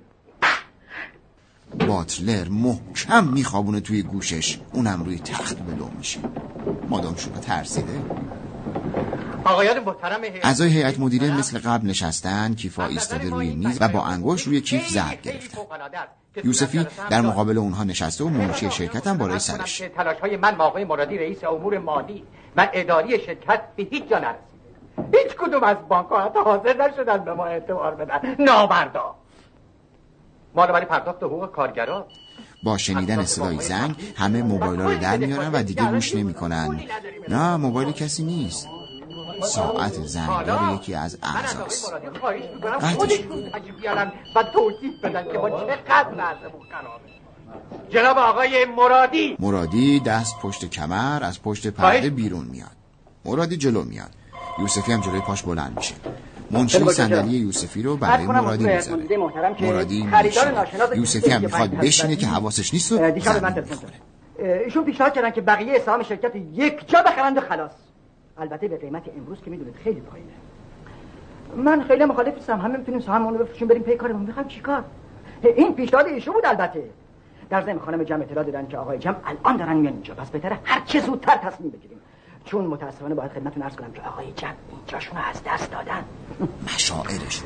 باتلر محکم میخوابونه توی گوشش، اونم روی تخت بلو میشه. مادام شورا ترسیده. آقایان محترم اعضای هیئت مدیره مثل قبل نشستن، کیفا ایستاده روی میز و با انگشت روی کیف ضرب گرفتن. یوسفی در مقابل اونها نشسته و منشی شرکت هم بالای سرش. تلاش‌های من موقع مرادی رئیس امور مالی و اداری شرکت به هیچ جا نرسید. هیچ کدوم از بانک‌ها حتی حاضر نشدن به ما اعتبار بدن. نامردا. مال برای پرداخت حقوق کارگرا. با شنیدن صدای زنگ همه موبایل‌ها رو در میارن و دیگه گوش نمی‌کنن. نه موبایل کسی نیست. ساعت زنگدار یکی از اعضاست. قطعش و توضیح بدن که با چقدر نظمون خرابه. جناب آقای مرادی. مرادی دست پشت کمر از پشت پرده بیرون میاد. مرادی جلو میاد. یوسفی هم جلوی پاش بلند میشه. منشی صندلی یوسفی رو برای مرادی میذاره. مرادی میشینه. یوسفی هم میخواد بشینه که حواسش نیست و زمین میخوره. ایشون پیشنهاد کردن که بقیه سهام شرکت یک جا بخرند و خلاص. البته به قیمت امروز که میدونید خیلی پایینه. من خیلی مخالف نیستم. همه میتونیم سهاممون رو بفروشیم بریم پی کارمون. میخوام چیکار؟ این پیشنهاد ایشون بود البته. در ضمن خانم جمع اطلاع دادن که آقای جمع الان دارن میان اینجا. پس بهتره هر چه زودتر تصمیم بگیریم. چون متاسفانه باید خدمتتون عرض کنم که آقای جمع اینجاشون رو از دست دادن. مشاعرشون.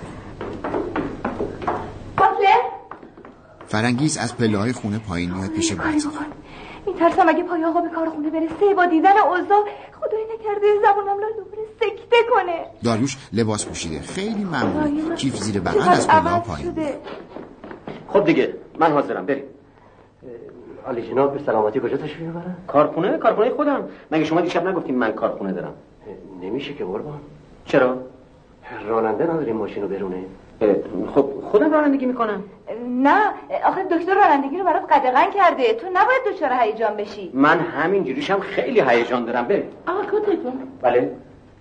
باتلر؟ فرنگیز از پله‌های خونه پایین میاد پیش باتلر. میترسم اگه پای آقا به کارخونه برسه با دیدن اوضاع خدای نکرده زبونم لا دوباره سکته کنه. داریوش لباس پوشیده خیلی ممنون. کیف زیر بغل از پله‌ها پایین. خب دیگه من حاضرم بریم. علی جناب به سلامتی کجا تشریف میبرن؟ کارخونه؟ کارخونه خودم. مگه شما دیشب نگفتین من کارخونه دارم؟ نمیشه که قربان. چرا؟ راننده نداریم ماشینو برونه. خب خودم رانندگی میکنم. نه آخه دکتر رانندگی رو برات قدغن کرده. تو نباید دچار هیجان بشی. من همین جوریشم خیلی هیجان دارم. بریم. آقا کتتون. بله.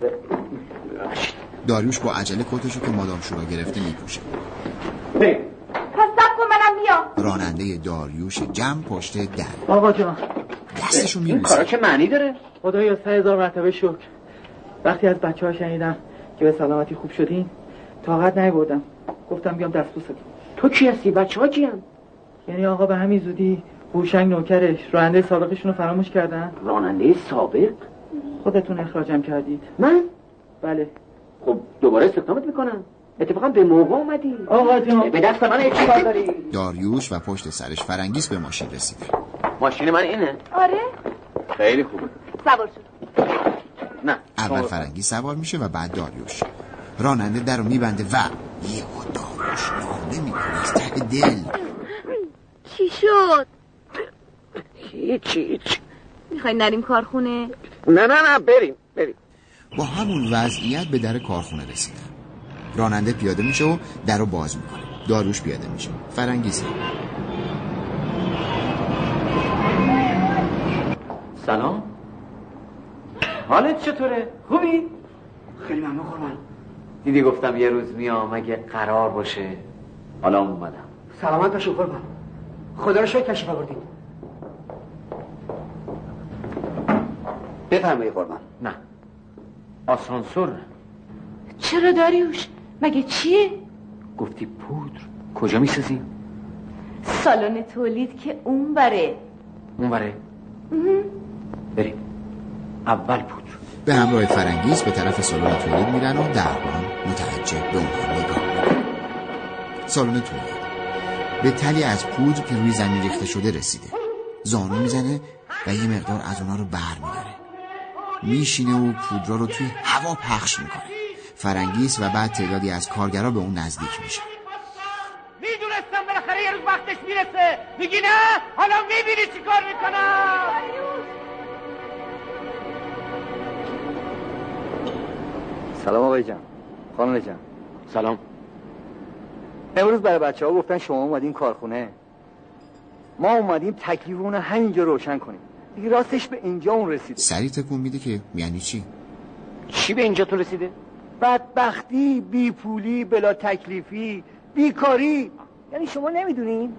داریوش با عجله کتشو که مادام شورا گرفته میپوشه. بریم. پس سب کن منم میام. راننده داریوش جمع پشت در. آقا جان دستشو میبوسه. این کارا چه معنی داره؟ خدایا سه هزار مرتبه شکر. وقتی از بچه ها شنیدم که به سلامتی خوب شدین طاقت نیاوردم. گفتم بیام دست بوستون. تو کی هستی؟ بچه ها کی هم؟ یعنی آقا به همین زودی هوشنگ نوکرش راننده سابقشون رو فراموش کردن؟ راننده سابق؟ خودتون اخراجم کردید. من؟ بله. خب دوباره استخدامت میکنم. اتفاقا به موقع اومدی. آقا جان به دست من چی کار داری؟ داریوش و پشت سرش فرنگیس به ماشین رسیده. ماشین من اینه؟ آره. خیلی خوبه. سوار شد. نه. اول فرنگیس سوار میشه و بعد داریوش. راننده در رو میبنده و یه داریوش ناله میکنه از ته دل. چی شد؟ هیچ هیچ. میخوای نریم کارخونه؟ نه نه نه بریم بریم. با همون وضعیت به در کارخونه رسیدن. راننده پیاده میشه و در رو باز میکنه. داریوش پیاده میشه. فرنگیس. سلام. حالت چطوره؟ خوبی؟ خیلی ممنون قربان. دیدی گفتم یه روز میام اگه قرار باشه. حالا اومدم. سلامت باشو قربان. خدا رو شکر تشریف آوردید. بفرمایید قربان. نه آسانسور. چرا داریوش؟ مگه چیه؟ گفتی پودر. کجا میسازیم؟ سالن تولید که اون بره. اون بره؟ بریم. اول پودر. به همراه فرنگیس به طرف سالن تولید میرن و دربان متعجب به اونها نگاه میکنه. سالن تولید به تلی از پودر که روی زمین ریخته شده رسیده. زانو میزنه و یه مقدار از اونا رو بر میداره. میشینه و پودرا رو توی هوا پخش میکنه. فرنگیس و بعد تعدادی از کارگرا به اون نزدیک میشه. میدونستم بالاخره یه روز وقتش میرسه. میگی نه؟ حالا میبینی چی کار میکنم. سلام آقای جان. خانم جان. سلام. امروز برای بچه ها گفتن شما اومدین کارخونه. ما اومدیم تکلیفمون رو همینجا روشن کنیم. دیگه راستش به اینجا اون رسیده. سری تکون میده که یعنی چی؟ چی به اینجا تو رسیده؟ بدبختی، بی پولی، بلا تکلیفی، بیکاری. یعنی شما نمیدونین؟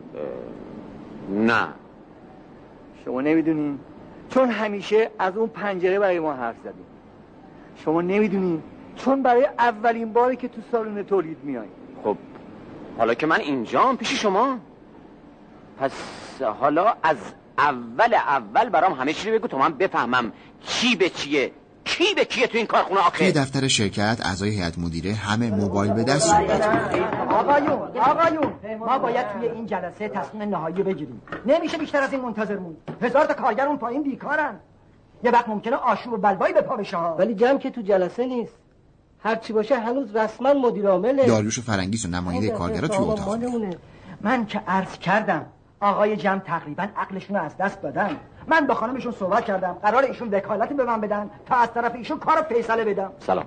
نه. شما نمیدونین؟ چون همیشه از اون پنجره برای ما حرف زدیم. شما نمیدونین؟ چون برای اولین باری که تو سالن تولید میاییم. خب حالا که من اینجام پیش شما، پس حالا از اول اول برام همه چی رو بگو تا من بفهمم چی به چیه، کی به کیه تو این کارخونه آخه. توی دفتر شرکت اعضای هیئت مدیره همه موبایل به دست صحبت می‌کنن. آقایون آقایون ما باید توی این جلسه تصمیم نهایی بگیریم. نمیشه بیشتر از این منتظر موند. هزار تا کارگر اون پایین بیکارن. یه وقت ممکنه آشوب و بلوایی به پا بشه ها. ولی جمع که تو جلسه نیست. هر چی باشه هنوز رسما مدیر عامله. داریوش و فرنگیس و نماینده کارگرا توی اتاق. من که عرض کردم آقای جمع تقریبا عقلشون رو از دست دادن. من با خانمشون صحبت کردم، قرار ایشون وکالتی به من بدن تا از طرف ایشون کارو فیصله بدم. سلام،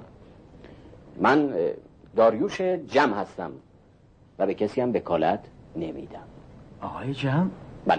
من داریوش جمع هستم و به کسی هم وکالت نمیدم. آقای جمع؟ بله،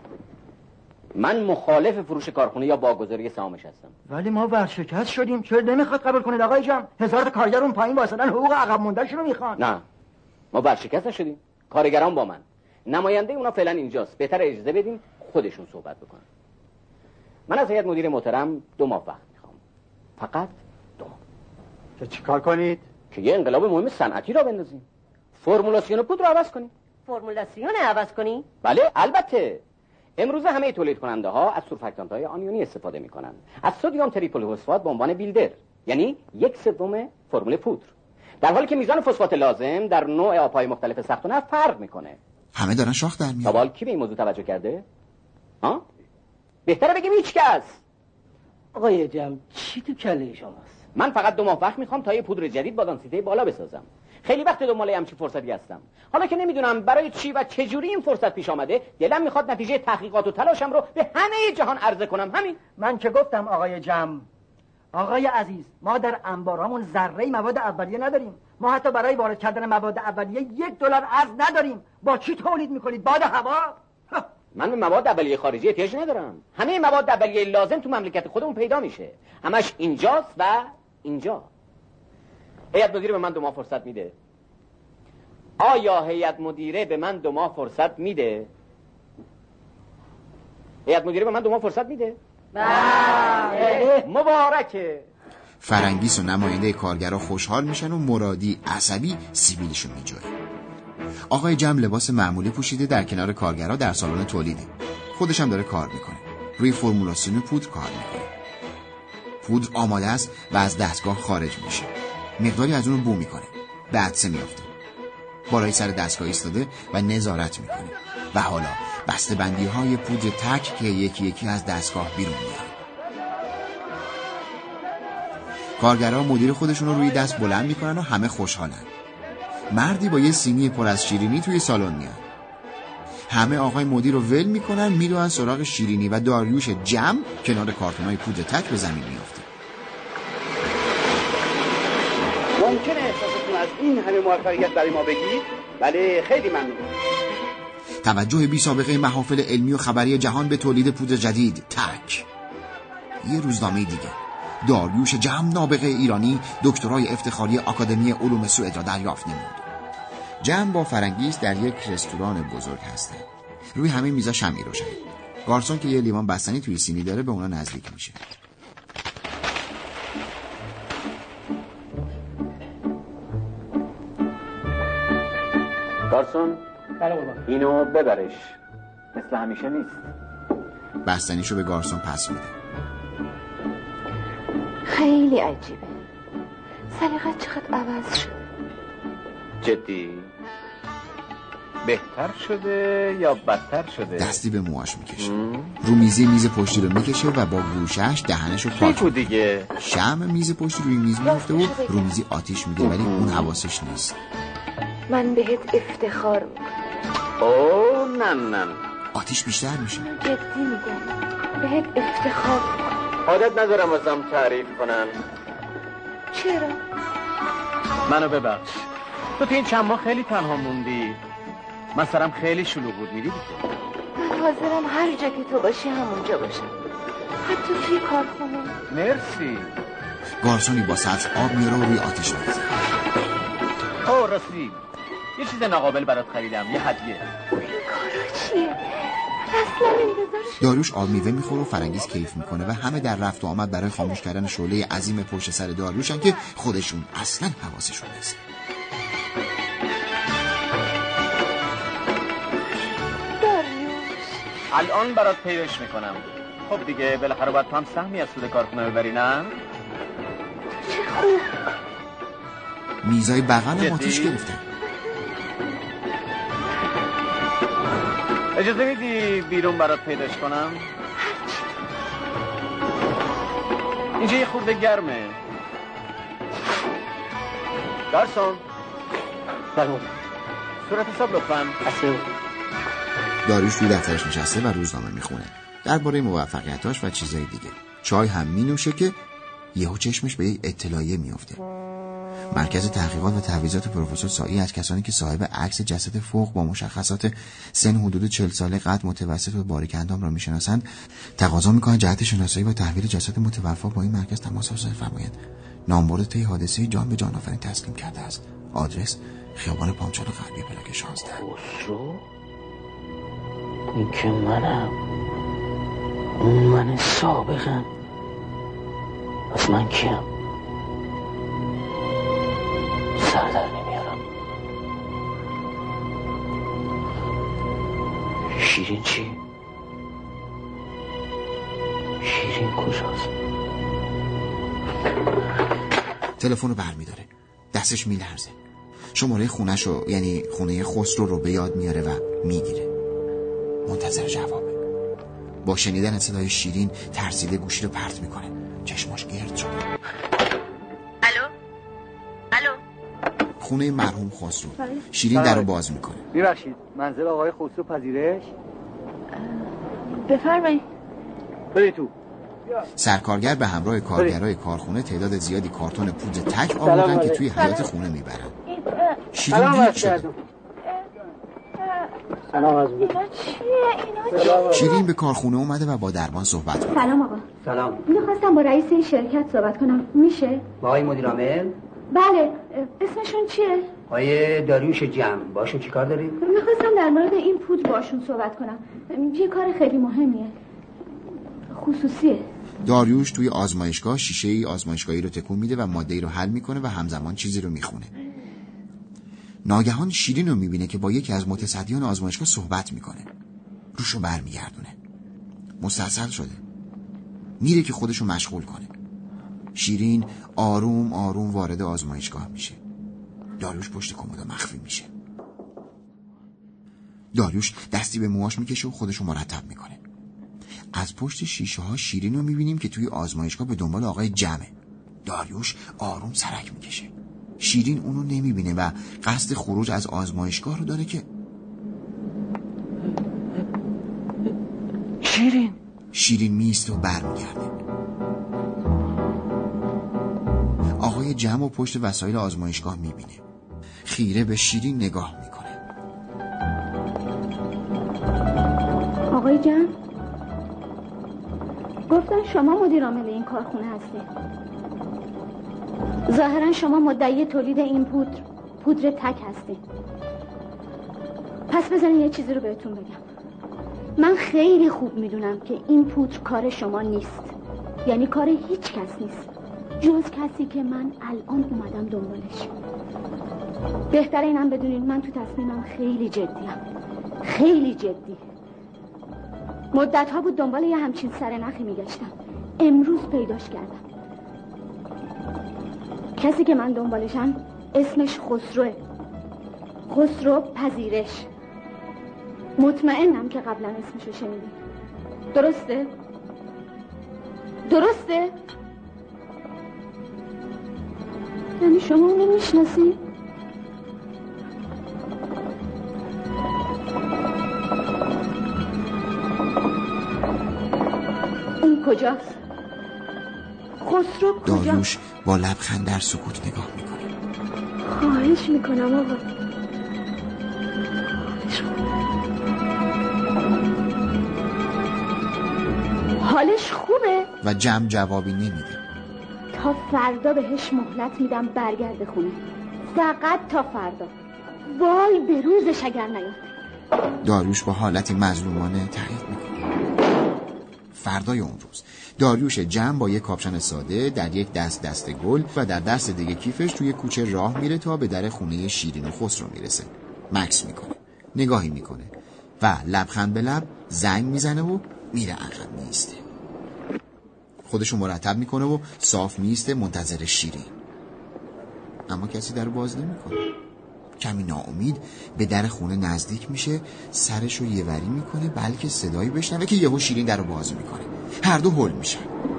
من مخالف فروش کارخونه یا واگذاری سهامش هستم. ولی ما ورشکست شدیم، چرا نمیخواد قبول کنید آقای جمع؟ هزار تا کارگر اون پایین واسدن حقوق عقب مونده‌شون رو میخوان. نه، ما ورشکست نشدیم. کارگران با من، نماینده اونا فعلا اینجاست. بهتر اجازه بدیم خودشون صحبت بکنن. من از هیئت مدیره محترم دو ماه وقت میخوام، فقط دو ماه. که چیکار کنید؟ که یه انقلاب مهم صنعتی را بندازیم. فرمولاسیون پودر رو عوض کنیم. فرمولاسیون عوض کنی؟ بله البته. امروز همه تولید کننده ها از سورفاکتانت های آنیونی استفاده میکنن، از سدیم تریپل فسفات به عنوان بیلدر، یعنی یک سوم فرمول پودر، در حالی که میزان فسفات لازم در نوع آبهای مختلف سخت و نرم فرق میکنه. همه دارن شاخ در میارن. سوال کی به این موضوع توجه کرده؟ ها؟ بهتره بگیم هیچ کس. آقای جمع چی تو کله شماست؟ من فقط دو ماه وقت میخوام تا یه پودر جدید با دانسیته بالا بسازم. خیلی وقت دنبال همچین فرصتی هستم. حالا که نمیدونم برای چی و چه جوری این فرصت پیش آمده، دلم میخواد نتیجه تحقیقات و تلاشم رو به همه جهان عرضه کنم. همین. من که گفتم آقای جمع. آقای عزیز، ما در انبارامون ذره مواد اولیه نداریم. ما حتی برای وارد کردن مواد اولیه یک دلار ارز نداریم. با چی تولید میکنید؟ باد هوا؟ من به مواد اولیه خارجی احتیاج ندارم. همه مواد اولیه لازم تو مملکت خودمون پیدا میشه. همش اینجاست و اینجا. هیئت مدیره به من دو ماه فرصت میده. آیا هیئت مدیره به من دو ماه فرصت میده؟ هیئت مدیره به من دو ماه فرصت میده؟ بله. مبارکه. فرنگیس و نماینده کارگرها خوشحال میشن و مرادی عصبی سیبیلشو میجوره. آقای جمع لباس معمولی پوشیده در کنار کارگرها در سالن تولیده. خودش هم داره کار میکنه. روی فرمولاسیون پودر کار میکنه. پودر آماده است و از دستگاه خارج میشه. مقداری از اون بو میکنه. به عطسه میافته. بالای سر دستگاه ایستاده و نظارت میکنه. و حالا بسته بندی های پودر تک که یکی یکی از دستگاه بیرون میاد. کارگرها مدیر خودشون رو روی دست بلند میکنن و همه خوشحالن. مردی با یه سینی پر از شیرینی توی سالن میاد. همه آقای مدیر رو ول میکنن، میرن سراغ شیرینی و داریوش جمع کنار کارتونای پودر تک به زمین میافته. ممکنه احساستون از این همه موفقیت برای ما بگید؟ بله خیلی ممنون. توجه بی سابقه محافل علمی و خبری جهان به تولید پودر جدید تک. یه روزنامه دیگه. داریوش جمع نابغه ایرانی دکترای افتخاری آکادمی علوم سوئد را دریافت نمود. جمع با فرنگیس در یک رستوران بزرگ هستن. روی همه میزا شمعی روشنه. گارسون که یه لیوان بستنی توی سینی داره به اونا نزدیک میشه. گارسون، بله قربان. اینو ببرش. مثل همیشه نیست. بستنیشو به گارسون پس میده. خیلی عجیبه. سلیقت چقدر عوض شد. جدی؟ بهتر شده یا بدتر شده؟ دستی به موهاش میکشه. رو میزی میز پشتی رو میکشه و با گوشش دهنشو پاک میکنه. دیگه شمع میز پشتی روی میز میفته و رو میزی آتیش میده ولی اون حواسش نیست. من بهت افتخار میکنم. اوه نه نه آتیش بیشتر میشه. جدی میگم بهت افتخار میکنم. عادت ندارم ازم تعریف کنن. چرا؟ منو ببخش. تو تو این چند ماه خیلی تنها موندی. من سرم خیلی شلوغ بود. میدیدی که حاضرم هر جا که تو باشی همونجا باشم، حتی توی کارخونه. مرسی. گارسونی با سطل آب میاره و روی آتش میریزه. او راستی یه چیز ناقابل برات خریدم، یه هدیه. این کارا چیه؟ اصلا انتظارش. داریوش آب میوه میخوره و فرانگیز کیف میکنه و همه در رفت و آمد برای خاموش کردن شعله عظیم پشت سر داریوشن که خودشون اصلا حواسشون نیست. الان برات پیداش میکنم. خب دیگه بالاخره باید تو هم سهمی از سود کارخونه ببری، نه؟ چه خوب. میزای بغل آتیش گرفتن. اجازه میدی بیرون برات پیداش کنم؟ اینجا یه خورده گرمه. گارسون بله. صورت حساب لطفاً. اصلا داریوش روی دفترش نشسته و روزنامه میخونه درباره موفقیتاش و چیزای دیگه. چای هم مینوشه که یهو چشمش به یک اطلاعیه میفته. مرکز تحقیقات و تحویزات پروفسور سایی از کسانی که صاحب عکس جسد فوق با مشخصات سن حدود چهل ساله، قد متوسط و باریک اندام را میشناسند تقاضا میکنند جهت شناسایی و تحویل جسد متوفا با این مرکز تماس حاصل فرمایند. نامبرد طی حادثه جان به جان آفرین تسلیم کرده است. آدرس خیابان پامچال غربی بلاک شانزده. خسرو؟ این که منم، اون من سابقم. از من کیم؟ سر در نمیارم. شیرین چی؟ شیرین کجاست؟ تلفن رو برمیداره، دستش میلرزه. شماره خونش رو، یعنی خونه خسرو رو به یاد میاره و میگیره. منتظر جوابه. با شنیدن صدای شیرین ترسیده گوشی رو پرت میکنه. چشماش گرد شده. الو؟ الو؟ خونه مرحوم خسرو. شیرین در رو باز میکنه. میبخشید، منزل آقای خسرو پذیرش؟ بفرمایید. بری تو. سرکارگر به همراه کارگرای کارخونه تعداد زیادی کارتون پودر تک آوردن که توی حیاط خونه میبرن. شیرین گیج شده. سلام از اینا چیه؟ اینا شیرین به کارخونه اومده و با دربان صحبت کنه. سلام آقا. سلام. میخواستم با رئیس این شرکت صحبت کنم، میشه؟ با آقای مدیر عامل؟ بله. اسمشون چیه؟ آقای داریوش جمع. باشون چی کار دارید؟ میخواستم در مورد این پودر باشون صحبت کنم. یه کار خیلی مهمیه، خصوصیه. داریوش توی آزمایشگاه شیشه ای آزمایشگاهی رو تکون میده و ماده ای رو حل میکنه و همزمان چیزی رو میخونه. ناگهان شیرین رو میبینه که با یکی از متصدیان آزمایشگاه صحبت میکنه. روشو برمیگردونه. مستحصل شده. میره که خودشو مشغول کنه. شیرین آروم آروم وارد آزمایشگاه میشه. داریوش پشت کمد مخفی میشه. داریوش دستی به موهاش میکشه و خودشو مرتب میکنه. از پشت شیشه ها شیرین رو میبینیم که توی آزمایشگاه به دنبال آقای جمعه. داریوش آروم سرک میکشه. شیرین اونو نمیبینه و قصد خروج از آزمایشگاه رو داره که شیرین شیرین میسته و برمیگرده. آقای جمع و پشت وسایل آزمایشگاه میبینه. خیره به شیرین نگاه میکنه. آقای جمع، گفتن شما مدیر عامل این کارخونه هستید. ظاهرا شما مدعی تولید این پودر پودر تک هستید. پس بذارین یه چیزی رو بهتون بگم. من خیلی خوب میدونم که این پودر کار شما نیست، یعنی کار هیچ کس نیست جز کسی که من الان اومدم دنبالش. بهتره اینم بدونین من تو تصمیمم خیلی جدیم، خیلی جدی. مدت ها بود دنبال یه همچین سرنخی میگشتم. امروز پیداش کردم. کسی که من دنبالشم اسمش خسروه. خسرو پذیرش. مطمئنم که قبلا اسمشو شنیدی. درسته؟ درسته؟ یعنی شما اونو میشناسی؟ اون کجاست؟ خسرو کجاست؟ داریوش با لبخند در سکوت نگاه میکنه. خواهش میکنم آقا. حالش خوبه؟ و جم جوابی نمیده. تا فردا بهش مهلت میدم برگرده خونه، فقط تا فردا. وای به روزش اگر نیاد. داریوش با حالتی مظلومانه تایید میکنه. فردای اون روز داریوش جم با یک کاپشن ساده در یک دست دست گل و در دست دیگه کیفش توی کوچه راه میره تا به در خونه شیرین و خسرو میرسه. مکس میکنه، نگاهی میکنه و لبخند به لب زنگ میزنه و میره عقب میسته. خودشو مرتب میکنه و صاف میسته منتظر شیرین، اما کسی در باز نمیکنه. کمی ناامید به در خونه نزدیک میشه، سرشو یه وری میکنه بلکه صدایی بشنوه که یهو شیرین درو باز میکنه. هر دو هول میشن.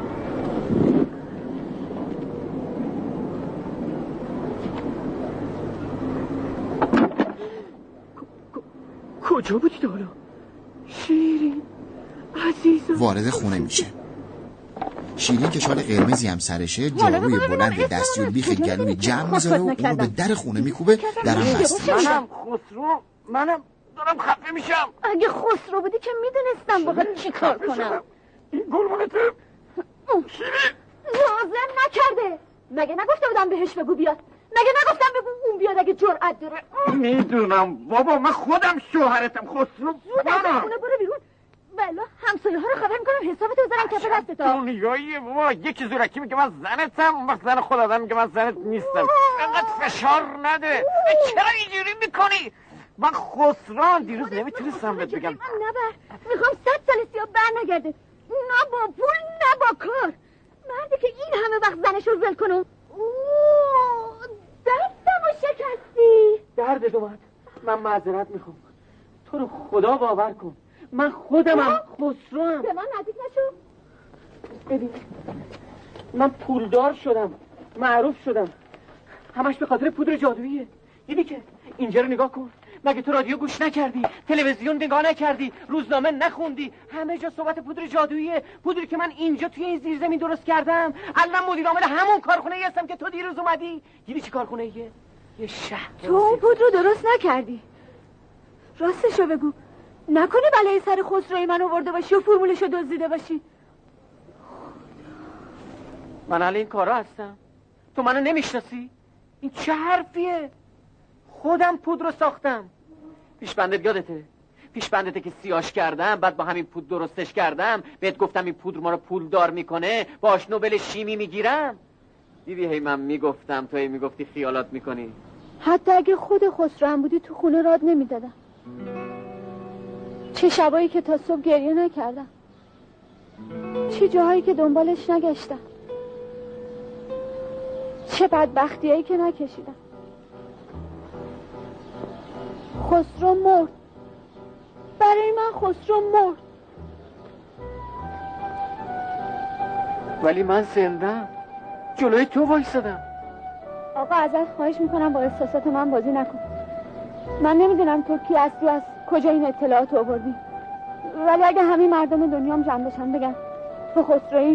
کجا بودی حالا؟ شیرین عزیزم. وارد خونه میشه. شیرین که شال قرمزی هم سرشه، جاروی بلند دستی و بیخ گلوی جمع میذاره و اونو به در خونه میکوبه. درم بسته. منم خسرو، منم دارم خفه میشم. اگه خسرو بودی که میدونستم باید چی کار کنم. این گلمانته شیرین لازم نکرده. مگه نگفته بودم بهش بگو بیاد؟ مگه نگفتم بگو اون بیاد اگه جرأت داره؟ میدونم بابا، من خودم شوهرتم. خسرو زود از خونه برو بیرون. بلا همسایه ها رو خبر میکنم حسابتو بذارم کف دستتا. دنیاییه بابا. یکی زورکی میگه من زنتم، اون وقت زن خود آدم میگه من زنت نیستم. اینقدر فشار نده. چرا اینجوری میکنی؟ من خسران دیروز نمیتونستم بهت بگم. نبر، میخوام صد سال سیاه بر نگرده. نه با پول نه با کار. مردی که این همه وقت زنش رو ول کنه. اوه دستمو شکستی. دردت اومد. من معذرت میخوام. تو رو خدا باور کن، من خودمم خسروم. به من نزدیک نشو. ببین من پولدار شدم، معروف شدم، همش به خاطر پودر جادوییه. دیدی که اینجا رو نگاه کن. مگه تو رادیو گوش نکردی؟ تلویزیون نگاه نکردی؟ روزنامه نخوندی؟ همه جا صحبت پودر جادوییه. پودری که من اینجا توی این زیرزمین درست کردم. الان مدیر عامل همون کارخونه‌ای هستم که تو دیروز اومدی. دیدی چه کارخونه‌ایه؟ یه شهر. تو اون پودر رو درست نکردی. راستشو بگو. نکنه بلای سر خسروی من آورده باشی و فرمولشو دزدیده باشی. من حالا این کارا هستم؟ تو منو نمیشناسی؟ این چه حرفیه؟ خودم پودر رو ساختم. پیشبندت یادته؟ پیشبندته که سیاش کردم، بعد با همین پودر درستش کردم، بهت گفتم این پودر ما رو پولدار میکنه، باش نوبل شیمی میگیرم. دیدی هی من میگفتم، تو هی میگفتی خیالات میکنی. حتی اگه خود خسرو هم بودی تو خونه راد نمیدادم. چه شبایی که تا صبح گریه نکردم، چه جاهایی که دنبالش نگشتم، چه بدبختیایی که نکشیدم. خسرو مرد. برای من خسرو مرد. ولی من زندم، جلوی تو وایسادم. آقا ازت خواهش میکنم با احساسات من بازی نکن. من نمیدونم تو کی هستی و از کجا این اطلاعات آوردی، ولی اگه همه مردم دنیام جمع بشن بگن تو خسرویی،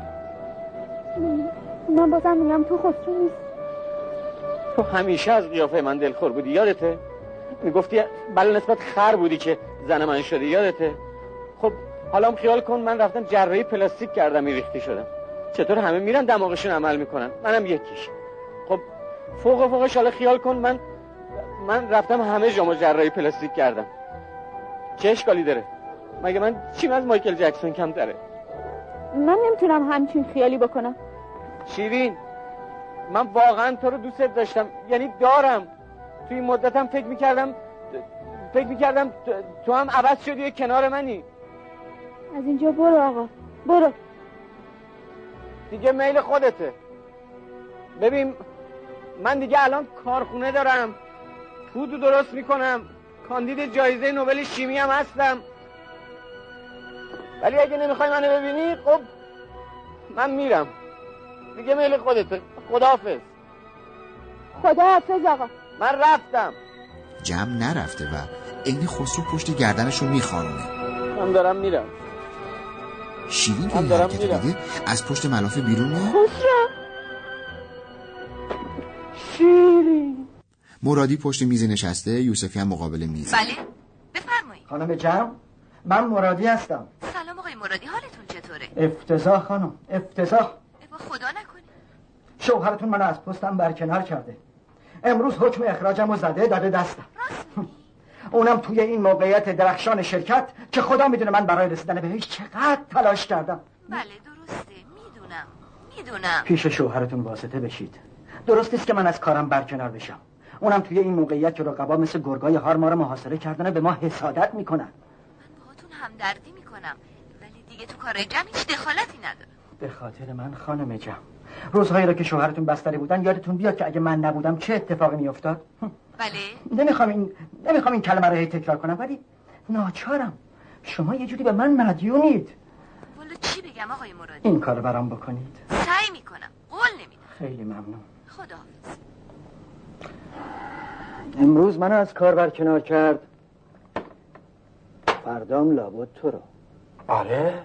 من بازم میگم تو خسرو نیست. تو همیشه از قیافه من دلخور بودی، یادته؟ میگفتی بله نسبت خر بودی که زن من شدی، یادته؟ خب حالا هم خیال کن من رفتم جراحی پلاستیک کردم میریختی شدم. چطور همه میرن دماغشون عمل میکنن، منم یکیش. خب فوق فوقش حالا خیال کن من من رفتم همه جامو جراحی پلاستیک کردم. چه اشکالی داره؟ مگه من چیم از مایکل جکسون کم داره؟ من نمیتونم همچین خیالی بکنم. شیرین من واقعا تو رو دوست داشتم، یعنی دارم. توی این مدتم فکر میکردم فکر میکردم تو هم عوض شدی و کنار منی. از اینجا برو آقا، برو دیگه، میل خودته. ببین من دیگه الان کارخونه دارم، پودر درست میکنم، کاندید جایزه نوبل شیمی هم هستم. ولی اگه نمیخوای منو ببینی خب من میرم دیگه، میل خودته. خداحافظ. خداحافظ آقا. من رفتم. جمع نرفته و عین خسرو پشت گردنش رو میخارونه. من دارم میرم. شیرین که این حرکت دیده از پشت ملافه بیرون میاد. خسرو شیرین. مرادی پشت میز نشسته، یوسفی هم مقابل میز. بله بفرمایید. خانم جمع، من مرادی هستم. سلام آقای مرادی، حالتون چطوره؟ افتضاح خانم، افتضاح. خدا نکنه شوهرتون منو از پستم برکنار کرده. امروز حکم اخراجم رو زده داده دستم. اونم توی این موقعیت درخشان شرکت که خدا میدونه من برای رسیدن بهش چقدر تلاش کردم. بله درسته، میدونم میدونم. پیش شوهرتون واسطه بشید. درست است که من از کارم برکنار بشم. اونم توی این موقعیت که رقبا مثل گرگای هار ما رو محاصره کردن به ما حسادت میکنن. من باهاتون همدردی میکنم ولی دیگه تو کار جمع هیچ دخالتی ندارم. به خاطر من خانم جمع، روزهایی را که شوهرتون بستری بودن یادتون بیاد که اگه من نبودم چه اتفاقی میافتاد؟ بله. نمیخوام این نمیخوام این کلمه رو هی تکرار کنم ولی ناچارم. شما یه جوری به من مدیونید. والا چی بگم آقای مرادی؟ این کارو برام بکنید. سعی میکنم، قول نمیدم. خیلی ممنون. خداحافظ. امروز منو از کار برکنار کرد، فردام لابد تو رو. آره؟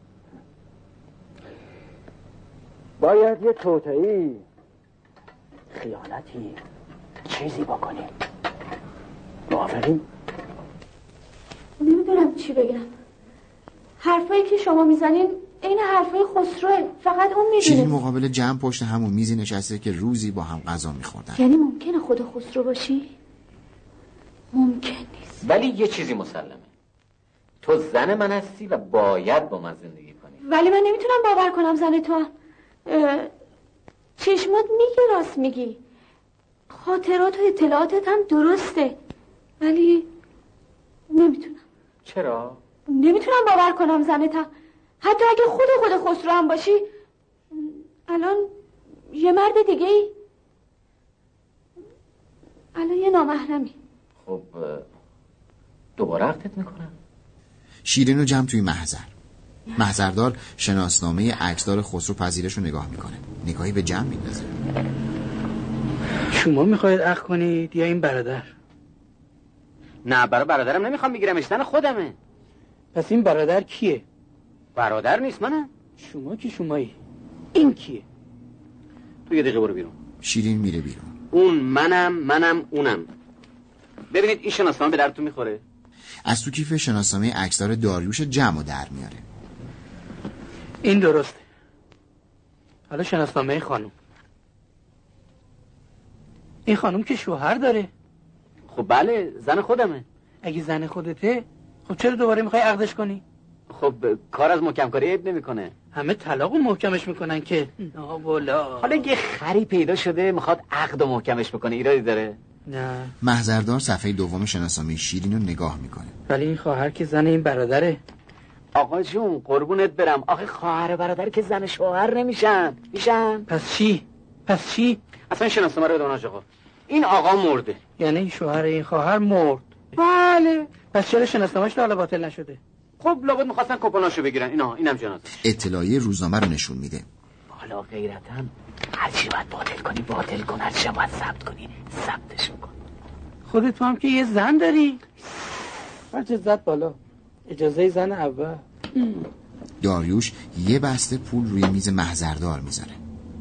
باید یه توطئه‌ای، خیانتی، چیزی بکنیم. موافقین؟ نمیدونم چی بگم. حرفایی که شما میزنین این حرفای خسروه، فقط اون میدونه. شیرین مقابل جمع پشت همون میزی نشسته که روزی با هم غذا میخوردن. یعنی ممکنه خود خسرو باشی؟ ممکن نیست. ولی یه چیزی مسلمه، تو زن من هستی و باید با من زندگی کنی. ولی من نمیتونم باور کنم زن تو هم. چشمات میگه راست میگی، خاطرات و اطلاعاتت هم درسته، ولی نمیتونم. چرا؟ نمیتونم باور کنم زنتم. حتی اگه خود خود خسرو هم باشی الان یه مرد دیگه ای، الان یه نامحرمی. خب دوباره عقدت میکنم. شیرین و جمع توی محضر. محضردار شناسنامه عکسدار خسرو پذیرش رو نگاه میکنه. نگاهی به جمع میندازه. شما میخواید عقد کنید یا این برادر؟ نه برای برادرم نمیخوام بگیرم، زن خودمه. پس این برادر کیه؟ برادر نیست منم. شما کی شمایی؟ این کیه؟ تو یه دقیقه برو بیرون. شیرین میره بیرون. اون منم منم اونم. ببینید این شناسنامه به درتون میخوره. از تو کیف شناسنامه عکسدار داریوش جمع در میاره. این درسته. حالا شناسنامه خانم. این خانم که شوهر داره. خب بله زن خودمه. اگه زن خودته خب چرا دوباره میخوای عقدش کنی؟ خب کار از محکم کاری عیب نمیکنه. همه طلاق محکمش میکنن که نابولا. حالا یه خری پیدا شده میخواد عقد و محکمش بکنه، ایرادی داره؟ نه. محضردار صفحه دوم شناسنامه شیرین رو نگاه میکنه. ولی این خواهر که زن این برادره. آقا جون قربونت برم، آخه خواهر برادر که زن شوهر نمیشن. میشن؟ پس چی؟ پس چی؟ اصلا شناسنامه رو بدون آقا. این آقا مرده. یعنی شوهر این خواهر مرد. بله. پس چرا شناسنامه‌اش حالا باطل نشده؟ خب لابد می‌خواستن کپوناشو بگیرن. اینا اینم جنازه. اطلاعیه روزنامه رو نشون میده. حالا غیرتاً هر چی باید باطل کنی باطل کن، هر چی باید ثبت کنی ثبتش کن. خودت تو هم که یه زن داری. هرچه زد بالا. اجازه زن اول. داریوش یه بسته پول روی میز محضردار میذاره.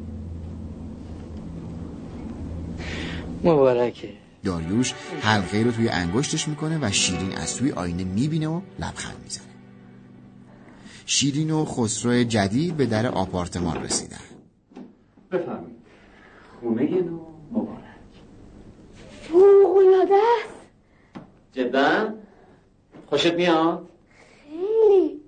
مبارکه. داریوش حلقه رو توی انگشتش میکنه و شیرین از توی آینه میبینه و لبخند میزنه. شیرین و خسرو جدید به در آپارتمان رسیدن. بفرمایید. خونه نو مبارک. فوق‌العاده است. جدا؟ خوشت میاد؟ خیلی.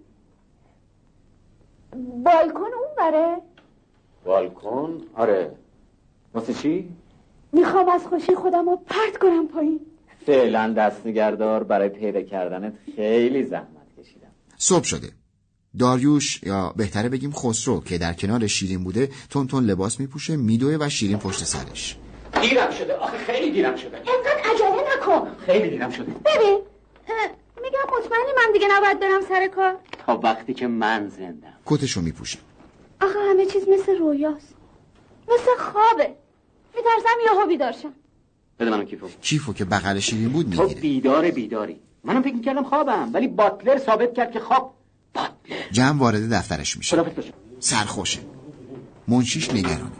بالکن اون بره؟ بالکن؟ آره. واسه چی؟ میخوام از خوشی خودم رو پرت کنم پایین. فعلا دست نگهدار، برای پیدا کردنت خیلی زحمت کشیدم. صبح شده. داریوش یا بهتره بگیم خسرو که در کنار شیرین بوده تون تون لباس میپوشه میدوه و شیرین پشت سرش. دیرم شده، آخه خیلی دیرم شده. اینقدر عجله نکن. خیلی دیرم شده. ببین میگم مطمئنی من دیگه نباید برم سر کار؟ تا وقتی که من زندم. کتشو میپوشه. آخه همه چیز مثل رویاست، مثل خوابه. میترسم یهو بیدار شم. بده منو کیفو. کیفو که بغل شیرین بود میگیره. تو بیدار بیداری. منم فکر می‌کردم خوابم، ولی باتلر ثابت کرد که خواب. باتلر. جمع وارد دفترش میشه. خدافظ باشه. سرخوشه. منشیش نگرانه.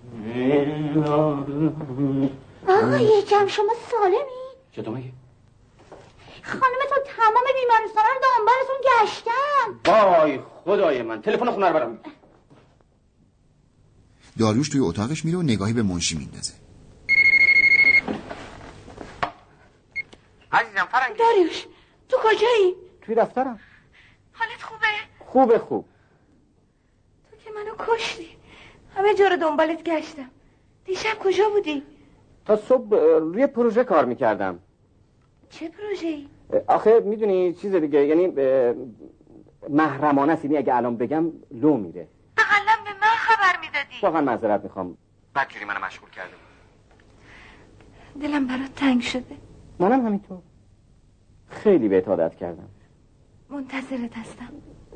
آقای جمع شما سالمی؟ چطور میگی؟ خانم تو تمام بیمارستان رو دنبالتون گشتن. وای وای خدای من، تلفن خونه رو برام. داریوش توی اتاقش میره و نگاهی به منشی میندازه. عزیزم فرنگی. داریوش تو کجایی؟ توی دفترم. حالت خوبه؟ خوبه خوب. تو که منو کشتی. همه جا رو دنبالت گشتم. دیشب کجا بودی؟ تا صبح روی پروژه کار میکردم. چه پروژه‌ای؟ آخه میدونی چیز دیگه، یعنی محرمانه است، یعنی اگه الان بگم لو میره. اقلا به من خبر میدادی. واقعا معذرت میخوام، بدجوری منو مشغول کرده. دلم برات تنگ شده. منم همینطور، خیلی بهت عادت کردم. منتظرت هستم.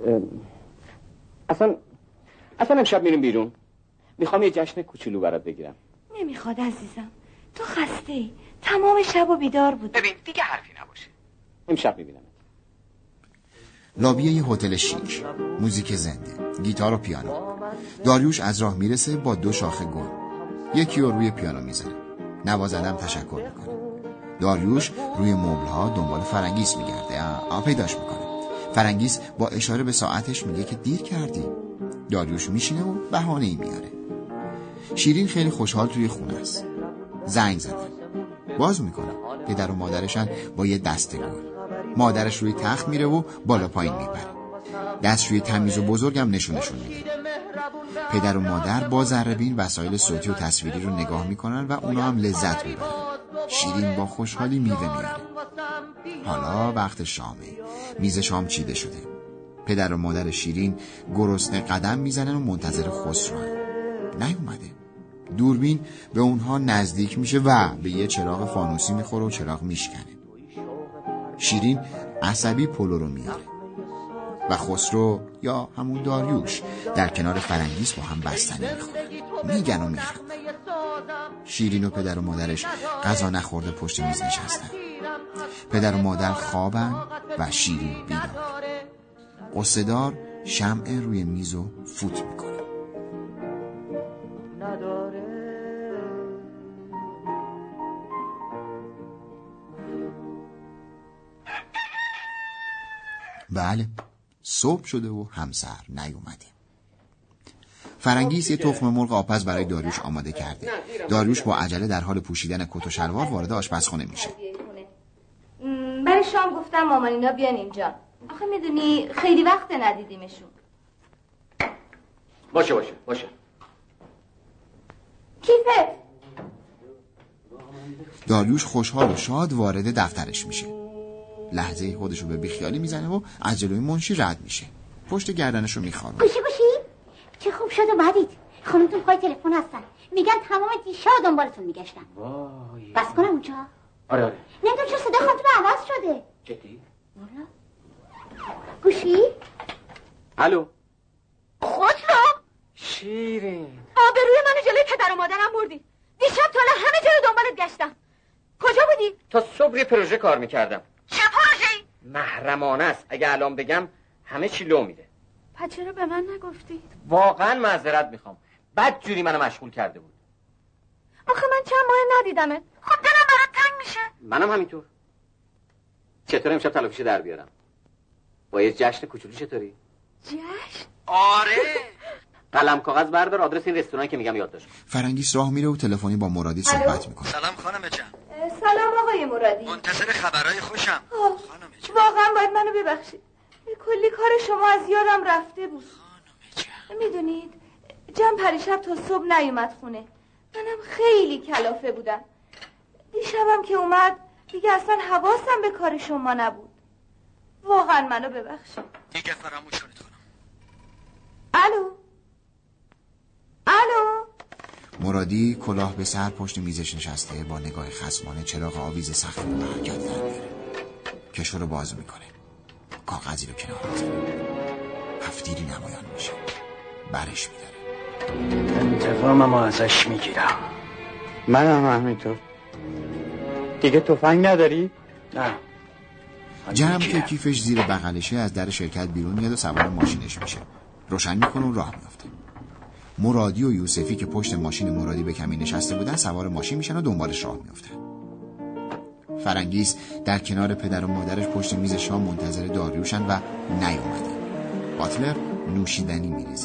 اصلا اصلا امشب میریم بیرون، میخوام یه جشن کوچولو برات بگیرم. نمیخواد عزیزم، تو خسته ای، تمام شب و بیدار بود. ببین دیگه حرفی نباشه، امشب میبینم. لابی یه هتل شیک، موزیک زنده، گیتار و پیانو. داریوش از راه میرسه با دو شاخه گل، یکی رو روی پیانو میذاره. نوازندم تشکر میکنه. داریوش روی مبل‌ها دنبال فرنگیس میگرده. آ پیداش میکنه. فرنگیس با اشاره به ساعتش میگه که دیر کردی. داریوش میشینه و بهانه‌ای میاره. شیرین خیلی خوشحال توی خونه است. زنگ زدن. باز میکنه. پدر و مادرشن با یه دسته گل. مادرش روی تخت میره و بالا پایین میبره. دستشوی تمیز و بزرگم نشونشون میده. پدر و مادر با ذره‌بین وسایل صوتی و تصویری رو نگاه میکنن و اونا هم لذت میبرن. شیرین با خوشحالی میوه میاره. حالا وقت شامه. میز شام چیده شده. پدر و مادر شیرین گرسنه قدم میزنن و منتظر خسرو هن. نیومده. دوربین به اونها نزدیک میشه و به یه چراغ فانوسی میخوره و چراغ میشکنه. شیرین عصبی پلو رو میاره و خسرو یا همون داریوش در کنار فرنگیس با هم بستنی میخورن، میگن و میخورن. شیرین و پدر و مادرش غذا نخورده پشت میز نشستن. پدر و مادر خوابن و شیرین بیدار. قصه‌دار شمع روی میزو فوت میکنه. بله، صبح شده و همسر نیومده. فرنگیس یه تخم مرغ آبپز برای داریوش آماده کرده. داریوش با عجله در حال پوشیدن کت و شلوار وارد آشپزخونه میشه. برای شام گفتم مامانینا بیان اینجا. آخه میدونی خیلی وقت ندیدیمشون. باشه باشه باشه. کیفت؟ داریوش خوشحال و شاد وارد دفترش میشه. لحظه خودشو به بیخیالی میزنه و از جلوی منشی رد میشه. پشت گردنشو میخواره. گوشی گوشی چه خوب شد اومدید. خانمتون پای تلفن هستن، میگن تمام دیشب دنبالتون میگشتن. وای بس کنم اونجا؟ آره آره. نمیدونم چرا صدا خانمتون عوض شده. جدی؟ والا گوشی؟ الو خسرو شیرین، آبروی منو جلوی پدر و مادرم بردی. دیشب تا الان همه جا رو دنبالت گشتم. کجا بودی؟ تا صبح روی پروژه کار میکردم. چه پروژه‌ای؟ محرمانه است، اگه الان بگم همه چی لو میره. پس چرا به من نگفتی؟ واقعا معذرت میخوام، بد جوری منو مشغول کرده بود. آخه من چند ماه ندیدمت. خب دلم برات تنگ میشه. منم همینطور. چطور امشب تلافیش در بیارم؟ با یه جشن کوچولو چطوری؟ جشن؟ آره. قلم کاغذ بردار، آدرس این رستورانی که میگم یاد داشت. فرنگیس راه میره و تلفنی با مرادی صحبت میکنه. سلام خانم جان. سلام آقای مرادی. منتظر خبرای خوشم. خانم جان واقعا باید منو ببخشید، کلی کار شما از یادم رفته بود. خانم جان میدونید جم پریشب تا صبح نیومد خونه. منم خیلی کلافه بودم. دیشبم که اومد دیگه اصلا حواسم به کار شما نبود. واقعا منو ببخشید. دیگه فراموش کنید خانم. الو الو. مرادی کلاه به سر پشت میزش نشسته با نگاه خصمانه چراغ آویز سقف رو حرکت در میاره. کشو رو باز میکنه، کاغذی رو کنار میذاره، هفتیری نمایان میشه، برش میداره. انتقامم ازش میگیرم. منم همینطور. دیگه تفنگ نداری؟ نه. جمع که کیفش زیر بغلشه از در شرکت بیرون میاد و سوار ماشینش میشه. روشن میکنه و راه میافته. مرادی و یوسفی که پشت ماشین مرادی به کمین نشسته بودن سوار ماشین میشن و دنبالش راه میافتن. فرنگیس در کنار پدر و مادرش پشت میز شام منتظر داریوشن و نیومده. باتلر نوشیدنی میریزه.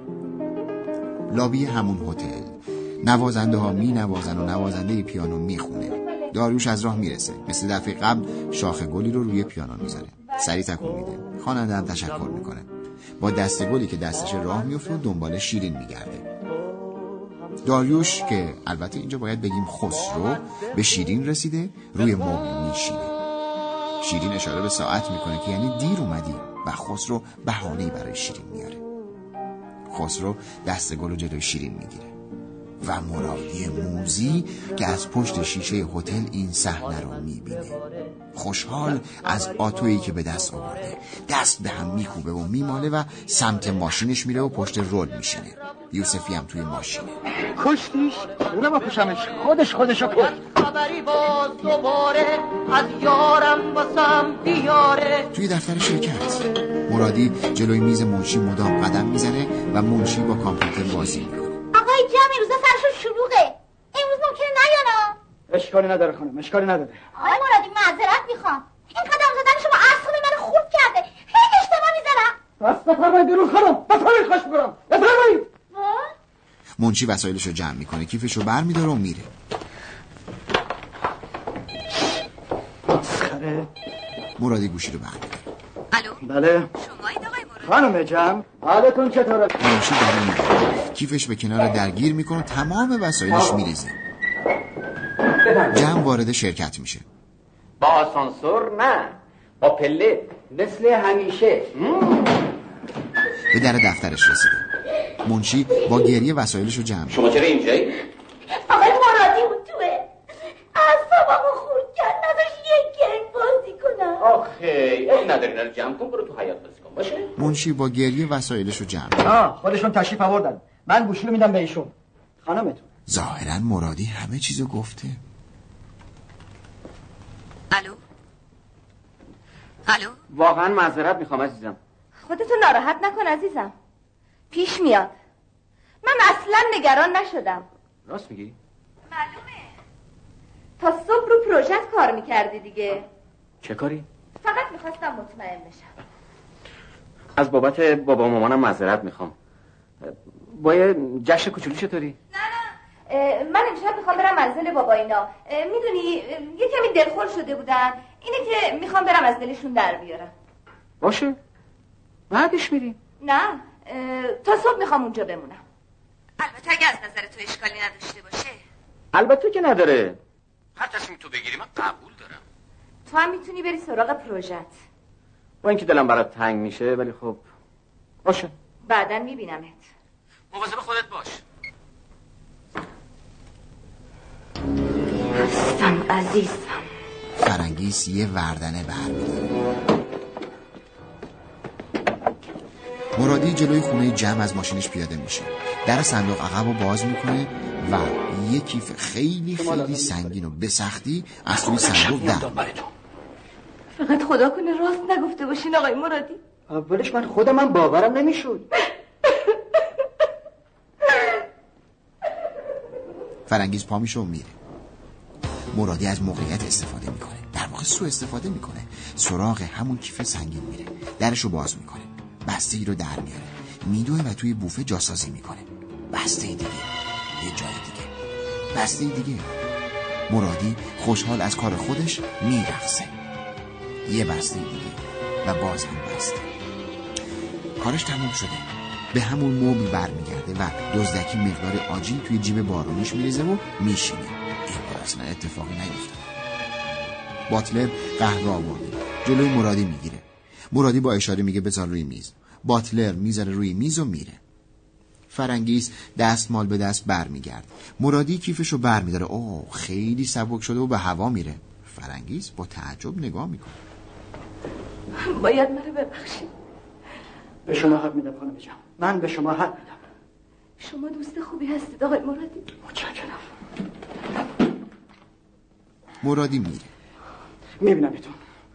لابی همون هتل نوازنده ها می نوازن و نوازنده پیانو میخونه. داریوش از راه میرسه. مثل دفعه قبل شاخ گلی رو روی پیانو میذاره. سریع تکون میده. خواننده هم تشکر میکنه. با دست گلی که دستش راه میفته و دنبال شیرین میگرده. داریوش که البته اینجا باید بگیم خسرو به شیرین رسیده، روی مبل میشینه. شیرین اشاره به ساعت میکنه که یعنی دیر اومدی و خسرو بهانه‌ای برای شیرین میاره. خسرو دست گل رو جلوی شیرین میگیره و مرادی موزی که از پشت شیشه هتل این صحنه رو میبینه. خوشحال از آتویی که به دست آورده دست به هم میکوبه و میماله و سمت ماشینش میره و پشت رول میشینه. یوسفی هم توی ماشینه. کشتیش؟ اونم با کشمش خودش خودشو کشت. خبری باز دوباره از یارم واسم بیاره. توی دفتر شرکت مرادی جلوی میز منشی مدام قدم میزنه و منشی با کامپیوتر بازی میکنه. آقای جمعی روزا سرشو شلوغه، امروز ممکنه نیانا. اشکالی نداره خانم، اشکالی نداره. آقای مرادی معذرت میخوام، این قدم زدن شما اعصاب منو خورد کرده، هی اشتباه میزنم. بس بفرمایید بیرون خانم، بفرمایید خواهش میکنم، بفرمایید. منشی وسایلشو جمع میکنه، کیفشو بر میداره و میره. مسخره. مرادی گوشی رو برمی‌داره. الو. بله. شمایید آقای مرادی؟ خانم جمع، حالتون چطوره؟ منشی در میره. کیفش به کنار درگیر میکنه، تمام وسایلش میریزه. جمع وارد شرکت میشه. با آسانسور نه، با پله، مثل همیشه. به در دفترش رسیده. منشی با گریه وسایلشو جمع. شما چرا اینجایی؟ آقای مرادی اون توه، اعصابمو خورد کرد، نداشت یک گنگ بازی کنم. آخه ای نداری اینا رو جمع کن، برو تو حیاط بازی کن باشه. منشی با گریه وسایلشو جمع. آه خودشون تشریف آوردن، من گوشی رو میدم به ایشون. خانمتون. ظاهرا مرادی همه چیزو گفته. الو. الو. واقعا معذرت میخوام عزیزم. خودتو ناراحت نکن عزیزم، پیش میاد. من اصلا نگران نشدم. راست میگی؟ معلومه تا صبح رو پروژت کار میکردی دیگه. چه کاری؟ فقط میخواستم مطمئن بشم. از بابت بابا مامانم معذرت میخوام. با یه جشن کوچولو چطوری؟ نه نه من امشب میخوام برم منزل بابا اینا. میدونی یه کمی دلخور شده بودن، اینه که میخوام برم از دلشون در بیارم. باشه بعدش میریم. نه تا صبح میخوام اونجا بمونم. البته اگه از نظر تو اشکالی نداشته باشه. البته که نداره، هر تصمیم تو بگیری من قبول دارم. تو هم میتونی بری سراغ پروژت. با اینکه دلم برات تنگ میشه ولی خب باشه، بعدن میبینمت. مواظب خودت باش. هستم عزیزم. فرنگیس یه وردنه برمی‌داره. مرادی جلوی خونه جمع از ماشینش پیاده میشه، در صندوق عقب رو باز میکنه و یه کیف خیلی خیلی سنگین و به سختی از توی صندوق در میاره. فقط خدا کنه راست نگفته باشین آقای مرادی. اولش من خودم هم باورم نمیشد. فرنگیز پا میشه و میره. مرادی از موقعیت استفاده میکنه، در واقع سوء استفاده میکنه. سراغ همون کیف سنگین میره، درشو باز میکنه، بسته ای رو در میاره، میدوه و توی بوفه جاسازی میکنه. بسته ای دیگه، یه جای دیگه، بسته ای دیگه. مرادی خوشحال از کار خودش میرقصه. یه بسته دیگه و باز هم بسته. کارش تموم شده. به همون مبل برمیگرده و دزدکی مقدار آجیل توی جیب بارونیش میریزه و میشینه. این بار اصلا اتفاقی نیفتاد. باتلر قهوه آورده، جلوی مرادی میگیره. مرادی با اشاره میگه بذار روی میز. باتلر میذاره روی میز و میره. فرنگیس دستمال به دست برمیگرد. مرادی کیفشو برمیداره. اوه خیلی سبک شده و به هوا میره. فرنگیس با تعجب نگاه میکنه. باید منو ببخشید. به شما حق میدم خانم جان، من به شما حق میدم. شما دوست خوبی هستید آقای مرادی. متشکرم. مرادی میره. میبینم ایتون.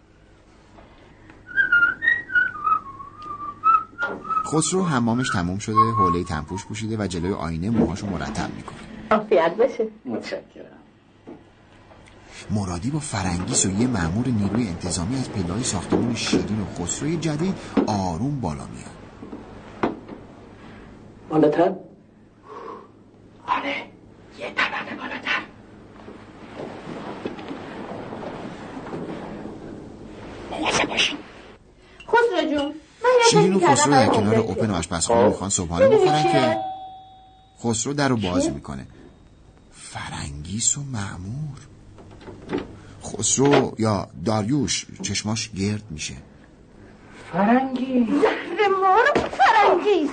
خسرو حمامش تموم شده، حوله تنپوش پوشیده و جلوی آینه موهاشو مرتب میکنه. عافیت باشه. متشکرم. مرادی با فرنگیس و یه مأمور نیروی انتظامی از پله‌های ساختمان شیرین و خسروی جدید آروم بالا میاد. بالاتر؟ آره یه طبقه بالاتر. مواظب باشین. خسرو جون من شیرین و خسرو در کنار اوپن و آشپزخونه میخوان صبحانه بخورن که خسرو در رو باز میکنه. فرنگیس و مأمور. خسرو یا داریوش چشماش گرد میشه. فرنگیس زهر مار فرنگیس.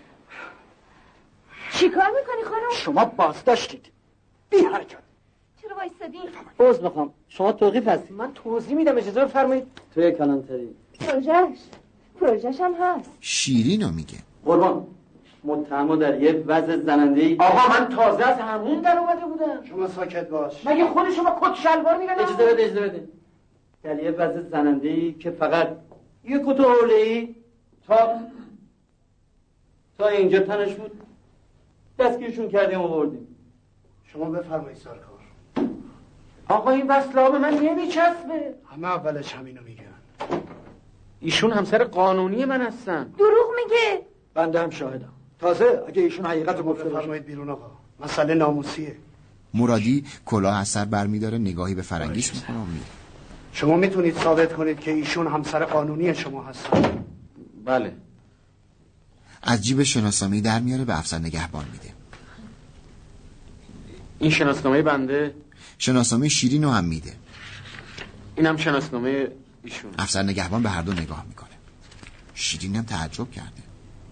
چی کار میکنی خانم؟ شما بازداشتید. بی حرکت. چرا وایستادی؟ باز میخوام. شما توقیف هستی. من توضیح میدم اجازه بفرمایید. توی کلانتری پروژهش پروژهش هم هست. شیرینو میگه. قربان متهمو در یه وضع زننده‌ای. آقا من تازه از همون در اومده بودم. شما ساکت باش. مگه خود شما کت شلوار میبینید؟ اجازه بده اجازه بده. در یه وضع زننده‌ای که فقط یه کت حوله‌ای تا تا اینجا تنش بود دستگیرشون کردیم آوردیم. شما بفرمایید سرکار. آقا این وصله به من نمیچسبه. همه اولش همینو میگن. ایشون همسر قانونی من هستن. دروغ میگه. بنده هم شاهدم. تازه اگه ایشون حقیقت رو گفته باشه. بفرمایید بیرون آقا. مسئله ناموسیه. مرادی کلاه از سر برمیداره، نگاهی به فرنگیس میکنه و میره. شما میتونید ثابت کنید که ایشون همسر قانونی شما هستن؟ بله. از جیب شناسنامه در میاره به افسر نگهبان میده. این شناسنامه بنده. شناسنامه شیرینو هم میده. اینم شناسنامه ایشون. افسر نگهبان به هر دو نگاه میکنه. شیرین هم تعجب کرده.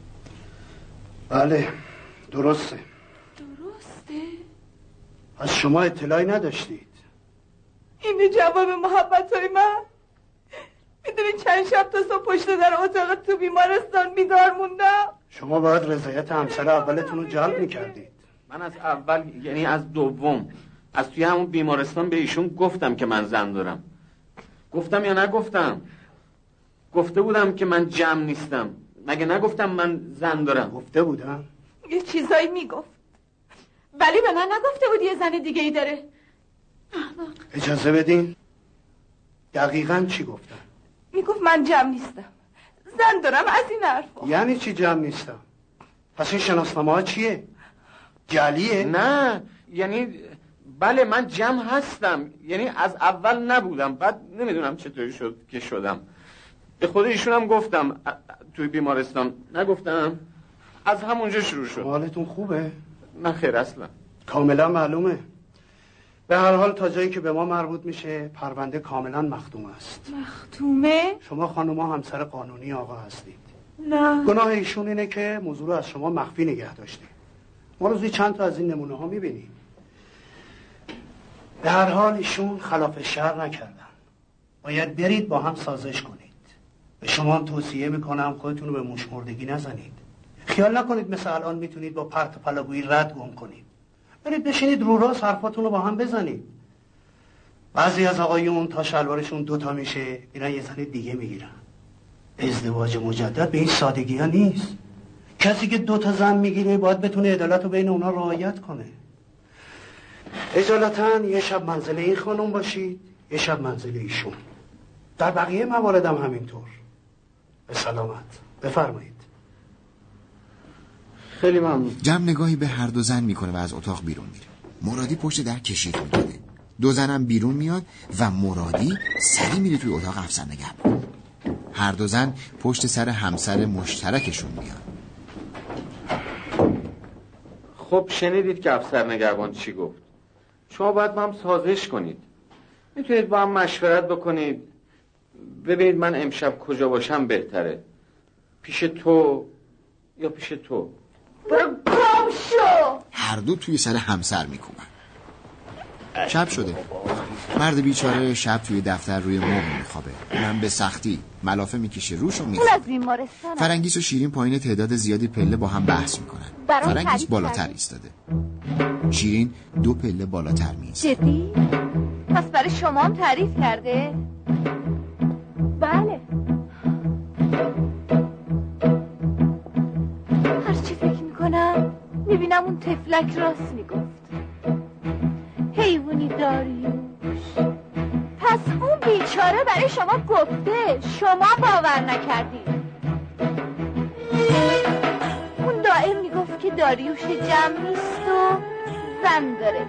بله درسته. درسته؟ از شما اطلاعی نداشتید؟ اینه جواب محبت های من. میدونی چند شب تا صبح پشت در اتاق تو بیمارستان بیدار موندم. شما باید رضایت همسر اولتون رو جلب میکردید. من از اول یعنی از دوم از توی همون بیمارستان به ایشون گفتم که من زن دارم. گفتم یا نگفتم؟ گفته بودم که من جمع نیستم. مگه نگفتم من زن دارم؟ گفته بودم؟ یه چیزایی میگفت ولی به من نگفته بود یه زن دیگه ای داره. اجازه بدین. دقیقاً چی گفتن؟ میگفت من جمع نیستم، زن دارم. از این حرفا. یعنی چی جمع نیستم؟ پس این شناسنامه ها چیه؟ جعلیه؟ نه یعنی بله من جمع هستم، یعنی از اول نبودم، بعد نمیدونم چطوری شد که شدم. به خود ایشون هم گفتم توی بیمارستان. نگفتم؟ از همونجا شروع شد. حالتون خوبه؟ نه خیر اصلا. کاملا معلومه. به هر حال تا جایی که به ما مربوط میشه پرونده کاملا مختوم است. مختومه؟ شما خانوما همسر قانونی آقا هستید. نه. گناه ایشون اینه که موضوع رو از شما مخفی نگه داشته. ما روزی چند تا از این نمونه ها میبینیم. به هر حال ایشون خلاف شرع نکردن. باید برید با هم سازش کنید. به شما هم توصیه میکنم خودتون رو به موشمردگی نزنید. خیال نکنید مثل الان میتونید با پرت و پلاگویی رد گم کنید. برید بشینید رو راست حرفاتون رو با هم بزنید. بعضی از آقایون تا شلوارشون دوتا میشه میرن یه زن دیگه میگیرن. ازدواج مجدد به این سادگی ها نیست. کسی که دوتا زن میگیره باید بتونه عدالت رو بین اونا رعایت کنه. اجالتا یه شب منزل این خانم باشید، یه شب منزل ایشون. در بقیه مواردم همینطور. به سلامت. بفرمایید. خیلی ممنون. جمع نگاهی به هر دو زن میکنه و از اتاق بیرون میره. مرادی پشت در کشید میکنه. دو زنم بیرون میاد و مرادی سری میره توی اتاق افسر نگهبان. هر دو زن پشت سر همسر مشترکشون میاد. خب شنیدید که افسر نگهبان چی گفت. شما باید با هم سازش کنید. میتونید با هم مشورت بکنید. ببینید من امشب کجا باشم بهتره، پیش تو یا پیش تو. برو گم شو. هر دو توی سر همسر میکوبن. شب شده. مرد بیچاره شب توی دفتر روی مبل میخوابه. اونم به سختی ملافه میکشه روش و میخوابه. فرنگیس و شیرین پایین تعداد زیادی پله با هم بحث میکنن. فرنگیس بالاتر ایستاده. شیرین دو پله بالاتر میایسته. جدی؟ پس برای شما هم تعریف کرده؟ بله. هرچی فکر میکنم میبینم اون تفلک راست میگفت. حیوانی داریوش. پس اون بیچاره برای شما گفته، شما باور نکردی. اون دائم میگفت داریوش جمع نیست و زن داره.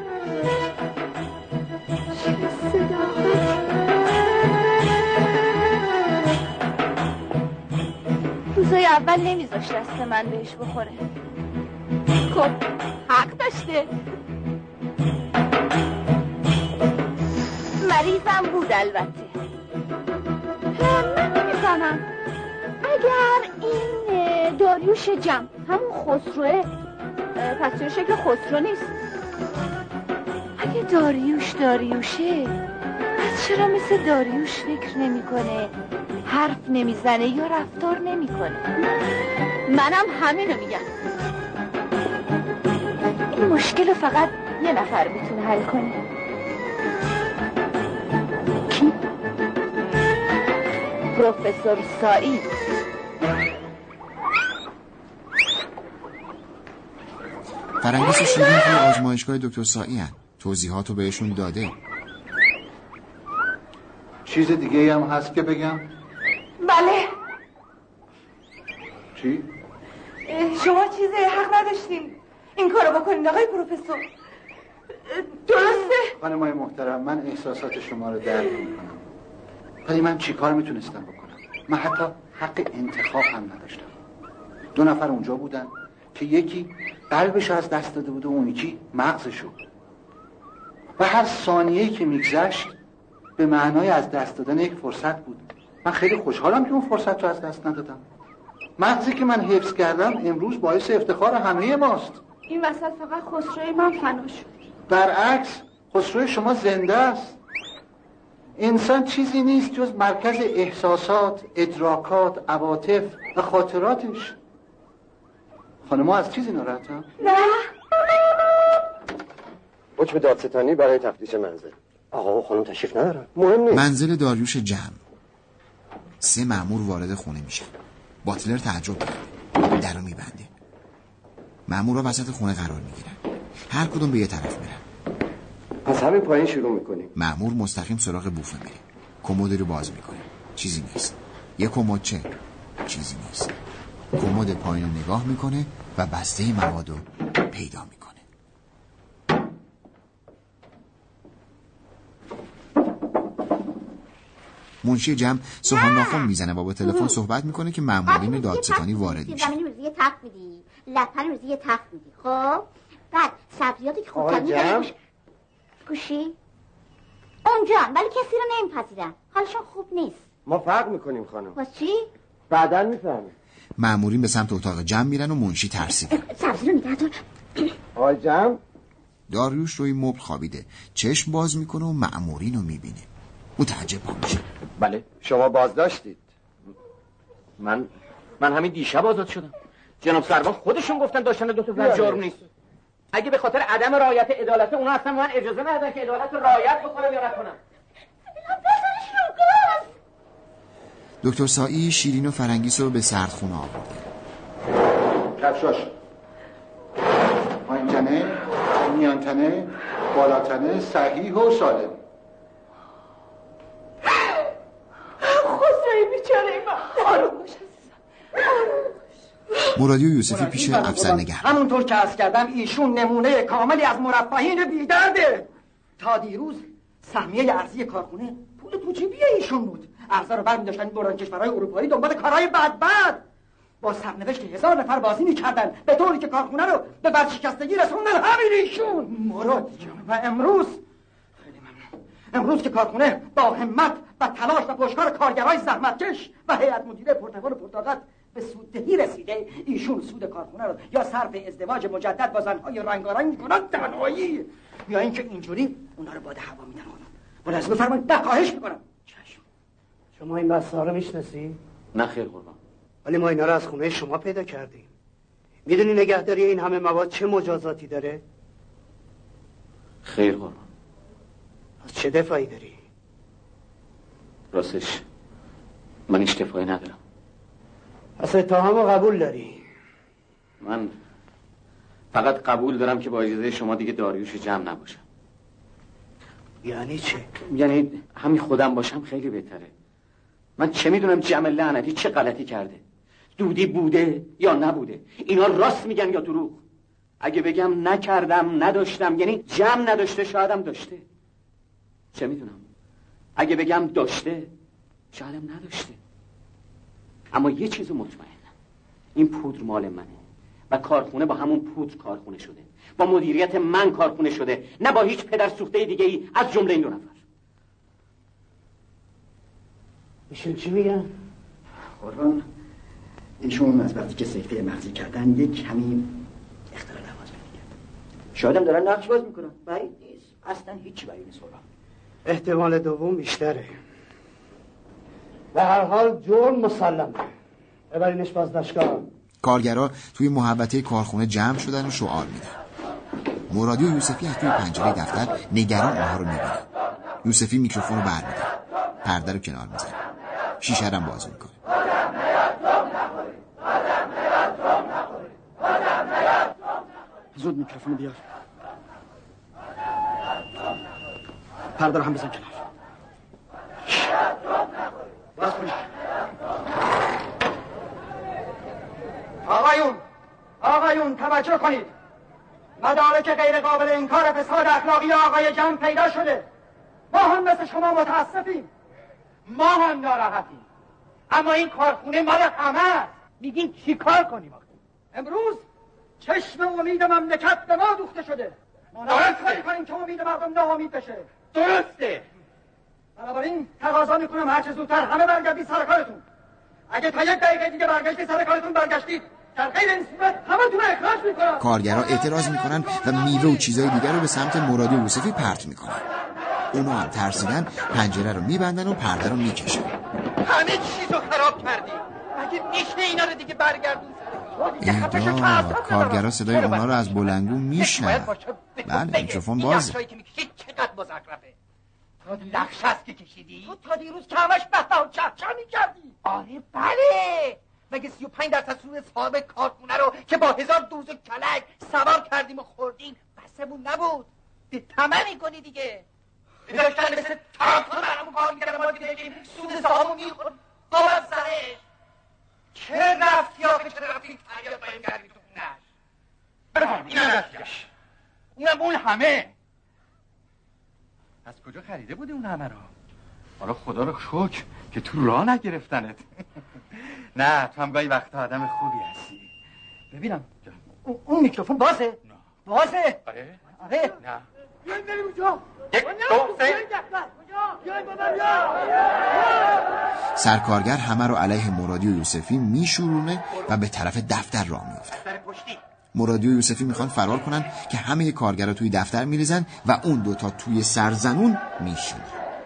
چه صداقت. روزای اول نمیذاشت دست من بهش بخوره. خب حق داشته. مریضم بود البته. من نمیزنم. اگر این داریوش جمع همون خسروه، پس توی شکل خسرو نیست. اگه داریوش داریوشه، پس چرا مثل داریوش فکر نمیکنه، حرف نمیزنه یا رفتار نمیکنه؟ منم همینو میگم. این مشکل فقط یه نفر میتونه حل کنه. کی؟ پروفسور سایی. فرنگیس و شیرین توی آزمایشگاه دکتر سایی هن. توضیحاتو بهشون داده. چیز دیگه هم هست که بگم؟ بله. چی؟ شما چیزی حق نداشتین این کارو بکنین آقای پروفسور. درسته؟ خانمای محترم، من احساسات شما رو درک میکنم، ولی من چی کار میتونستم بکنم؟ من حتی حق انتخاب هم نداشتم. دو نفر اونجا بودن که یکی قلبش از دست داده بود و اون یکی مغزشو، و هر ثانیه‌ای که میگذشت به معنای از دست دادن یک فرصت بود. من خیلی خوشحالم که اون فرصت رو از دست ندادم. مغزی که من حفظ کردم امروز باعث افتخار همه ماست. این وسط فقط خسروی من فنا شد. برعکس خسروی شما زنده است. انسان چیزی نیست جز مرکز احساسات، ادراکات، عواطف و خاطراتش. خانم‌ها از چیزی ناراحتن؟ نه. حکم دادستانی برای تفتیش منزل. آقا و خانم تشریف ندارن. مهم نیست. منزل داریوش جمع. سه مأمور وارد خونه میشن. باتلر تعجب کرده. درو میبنده. مأمورا وسط خونه قرار میگیرن. هر کدوم به یه طرف میرن. از همین پایین شروع میکنیم. مأمور مستقیم سراغ بوفه میره. کمد رو باز میکنه. چیزی نیست. یه کمد چه؟ چیزی نیست. کمد پایین رو نگاه میکنه و بسته مواد رو پیدا میکنه. منشی جمع سوهان ناخن میزنه و با تلفن صحبت میکنه که مأمورین دادستانی وارد میشه. زمین روزی یه تخت میدی، لپن روزی یه تخت میدی. خب بعد سبزیاتی که خوب تمیز گوشی اونجا، ولی کسی رو نمیپذیرن، حالشون خوب نیست. ما فرق میکنیم خانم. واسه چی؟ بعداً میفهمیم. مأمورین به سمت اتاق جمع میرن و منشی ترسیده. سبزی رو نگه دار. آقای جمع داریوش روی مبل خوابیده، چشم باز میکنه و مأمورین رو میبینه. متعجب میشه. بله شما بازداشتید. من من همین دیشب آزاد شدم. جناب سروان خودشون گفتن داشتن دو تا زن جرم نیست. اگه به خاطر عدم رعایت عدالت اونا اصلا من اجازه ندادن که عدالت رو رعایت بکنم یا نکنم. دکتر سایی شیرین و فرنگیس رو به سردخونه آورده. کفشاش پایین تنه، میان تنه، بالا تنه، صحیح و سالم. خسروی بیچاره من. آروم باش مرادی و یوسفی پیش افسر نگهبان. همونطور که عرض کردم ایشون نمونه کاملی از مرفهین بی‌درده. تا دیروز سهمیه ارزی کارخونه پول تو جیبی ایشون بود. ارزا رو برمی داشتن بردن کشورهای اروپایی دنبال کارهای بد بد. با سرنوشت هزار نفر بازی می‌کردن به طوری که کارخونه رو به ورشکستگی رسوندن همین ایشون. مراد جان و امروز خیلی ممنون. امروز که کارخونه با همت و تلاش و پشتکار کارگرای زحمتکش و هیئت مدیره پرتقال و پرطاقت به سوددهی رسیده، ایشون سود کارخونه رو یا صرف ازدواج مجدد با زنهای رنگارنگ میکنن تنهایی، یا اینکه اینجوری اونا رو باد هوا میدن. ملاحظه بفرمایید. نه خواهش میکنم. چشم. شما این بسته ها رو میشناسی؟ نه خیر قربان. ولی ما اینا رو از خونه شما پیدا کردیم. میدونی نگهداری این همه مواد چه مجازاتی داره؟ خیر قربان. از چه دفاعی داری؟ راستش من هیچ دفاعی ندارم. پس اتهام رو قبول داری؟ من فقط قبول دارم که با اجازه شما دیگه داریوش جمع نباشم. یعنی چه؟ یعنی همین خودم باشم خیلی بهتره. من چه میدونم جمع لعنتی چه غلطی کرده؟ دودی بوده یا نبوده؟ اینا راست میگن یا دروغ؟ اگه بگم نکردم نداشتم یعنی جمع نداشته، شایدم داشته، چه میدونم. اگه بگم داشته شایدم نداشته. اما یه چیزو مطمئنم، این پودر مال منه و کارخونه با همون پودر کارخونه شده، با مدیریت من کارخونه شده، نه با هیچ پدر سوخته دیگه ای از جمله این دو نفر. ایشون چی میگن؟ قربان، ایشون از وقتی که سکته مغزی کردن یک کمی اختلال حواس پیدا کرد. شاید هم دارن نقش باز میکنن. بعید نیست، اصلا هیچی بعید نیست قربان. احتمال دوم بیشتره. به هر حال جرم مسلمه. ببرینش بازداشتگاه. کارگرها توی محوطه کارخونه جمع شدن و شعار میدن. مرادی و یوسفی از توی پنجره دفتر نگران آنها رو میبینن. یوسفی میکروفون رو برمی‌داره، پرده رو کنار میذاره، شیشه رو باز میکنه. زود میکروفون بیار، پرده رو هم بزن کنار. باز کنید. آقایون آقایون توجه کنید، مدارک غیر قابل انکار فساد اخلاقی آقای جمع پیدا شده. ما هم مثل شما متاسفیم، ما هم ناراحتیم، اما این کارخونه مال همه است. میگین چی کار کنیم؟ امروز چشم امید مملکت به ما دوخته شده. ما نباید کاری کنیم که امید مردم ناامید بشه. درسته. بنابراین تقاضا میکنم هر چه زودتر همه برگردید سر کارتون. اگه تا یک دقیقه دیگه برگشتید سر کارتون برگشتید، در غیر این صورت همتون رو اخراج میکنم. کارگرها اعتراض میکنن و میوه و چیزای دیگر رو به سمت مرادی و یوسفی پرت میکنن. اونا هم ترسیدن پنجره رو میبندن و پرده رو میکشن. همه چیزو خراب کردی. مگه میشه اینا رو دیگه برگردون؟ ایدا کارگرها صدای اونا رو از بلندگو میشنن. بله میکروفون بازه. چقدر مزخرفه. تو نقش هست که کشیدی؟ تو تا دیروز که همش بهبه و چهچه میکردی. آره بله. مگه سی و پنج درصد سود صاحب کارخونه رو که با هزار دوز و کلک سوار کردیم و خوردیم بسمون نبود؟ به طمع میکنی دیگه. داشتن مثل تراکتور برامون کار میکردن، ما دیگه سود صاحبو میخورد بابت سرش. چه رفتی آخه چه رفتی فریاد باید کردی تو خونش؟ بفرم این رفتیش، اونم اون همه. از کجا خریده بودی اون همه رو؟ حالا خدا رو شکر که تو راه نگرفتنت. نه تو هم گاهی وقتا آدم خوبی هستی. ببینم اون میکروفون بازه؟ نه بازه؟ آره؟ آره؟ نه بیاین بریم اونجا. یک دو سه. سرکارگر همه رو علیه مرادی و یوسفی میشورونه و به طرف دفتر راه میفته. مرادی و یوسفی میخوان فرار کنن که همه کارگرها توی دفتر میریزن و اون دوتا توی سرزنون میشینن.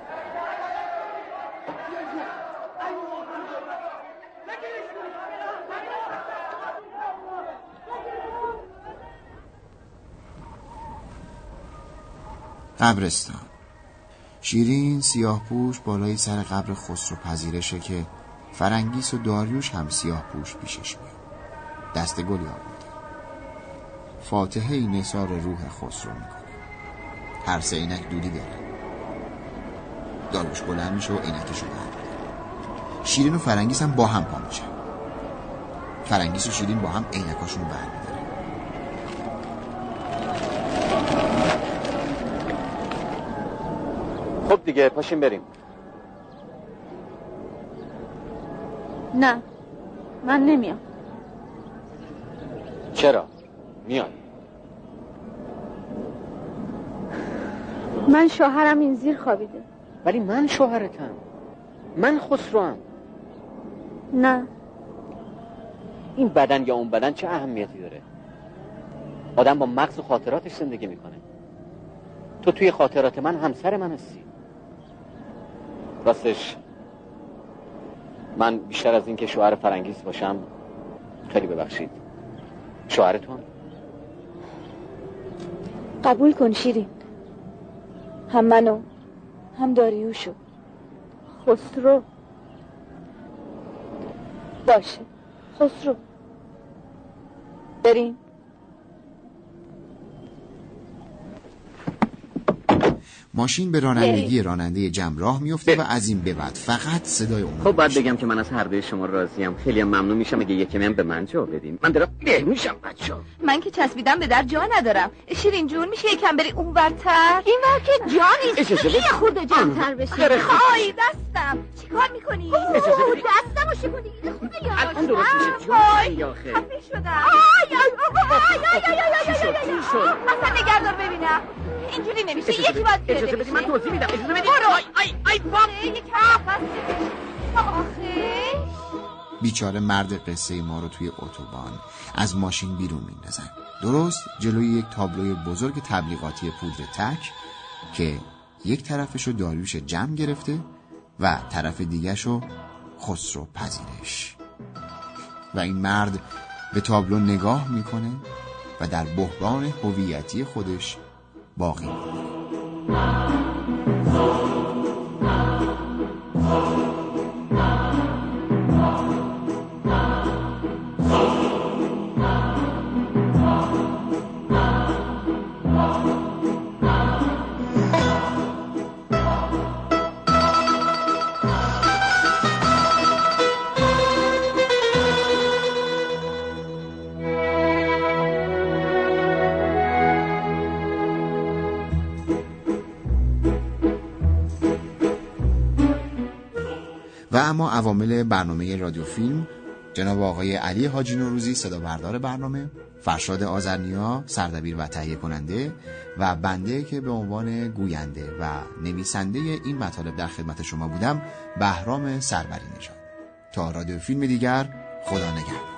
قبرستان. شیرین سیاه پوش بالای سر قبر خسرو پذیرشه که فرنگیس و داریوش هم سیاه پوش پیشش میاد. دست گلی آورده. فاتحه نثار روح خسرو میکنه. هر سه عینک دودی داره. داریوش بلند میشه و عینکشو برمی‌داره. شیرین و فرنگیس هم با هم پا میشن. فرنگیس و شیرین با هم عینکاشون رو برمی‌دارن. خب دیگه پاشیم بریم. نه من نمیام. چرا؟ میان. من شوهرم این زیر خوابیده. ولی من شوهرتم، من خسروام. نه این بدن یا اون بدن چه اهمیتی داره؟ آدم با مغز و خاطراتش زندگی میکنه. تو توی خاطرات من همسر من هستی. راستش من بیشتر از این که شوهر فرنگیس باشم، خیلی ببخشید، شوهرتون. قبول کن شیرین، هم منو هم داریوشو خسرو. باشه خسرو، بریم. ماشین به رانندگی راننده جمع راه میفته و از این به بعد فقط صدای اون. خب باید بگم که من از هر دوی شما راضیم. خیلی ممنون میشم اگه یکی هم به من جا بدین. من دارم بهنوشم بچه‌ها. من که چسبیدم به در جا ندارم. شیرین جون میشه یکم بری اونورتر؟ اینور که جا نیست. یه خورده جمع‌تر بشه. آی دستم. چیکار می‌کنی؟ دستمو شکوندی. خورده یواش. الان درست میشه. جون آخه. خفه شدم. آی آی آی آی آی آی. اصلا نگردار ببینم. اینجوری نمیشه. یکی باید پیاده بشه. اجازه بدید من توضیح میدم. اجازه بدید. برو. آی آی آی بابا. یکم آخه بیچاره مرد قصه ما رو توی اتوبان از ماشین بیرون میندازن، درست جلوی یک تابلوی بزرگ تبلیغاتی پودر تک که یک طرفشو داریوش جمع گرفته و طرف دیگه‌شو خسرو پذیرش. و این مرد به تابلو نگاه میکنه و در بحران هویتی خودش باقی میمونه. و اما عوامل برنامه رادیو فیلم: جناب آقای علی حاجی نوروزی صدا بردار برنامه، فرشاد آذرنیا سردبیر و تهیه کننده و بنده که به عنوان گوینده و نویسنده این مطالب در خدمت شما بودم، بهرام سروری نژاد. تا رادیو فیلم دیگر، خدا نگهدار.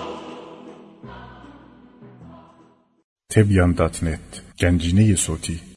تبیان دات نت، گنجینه صوتی.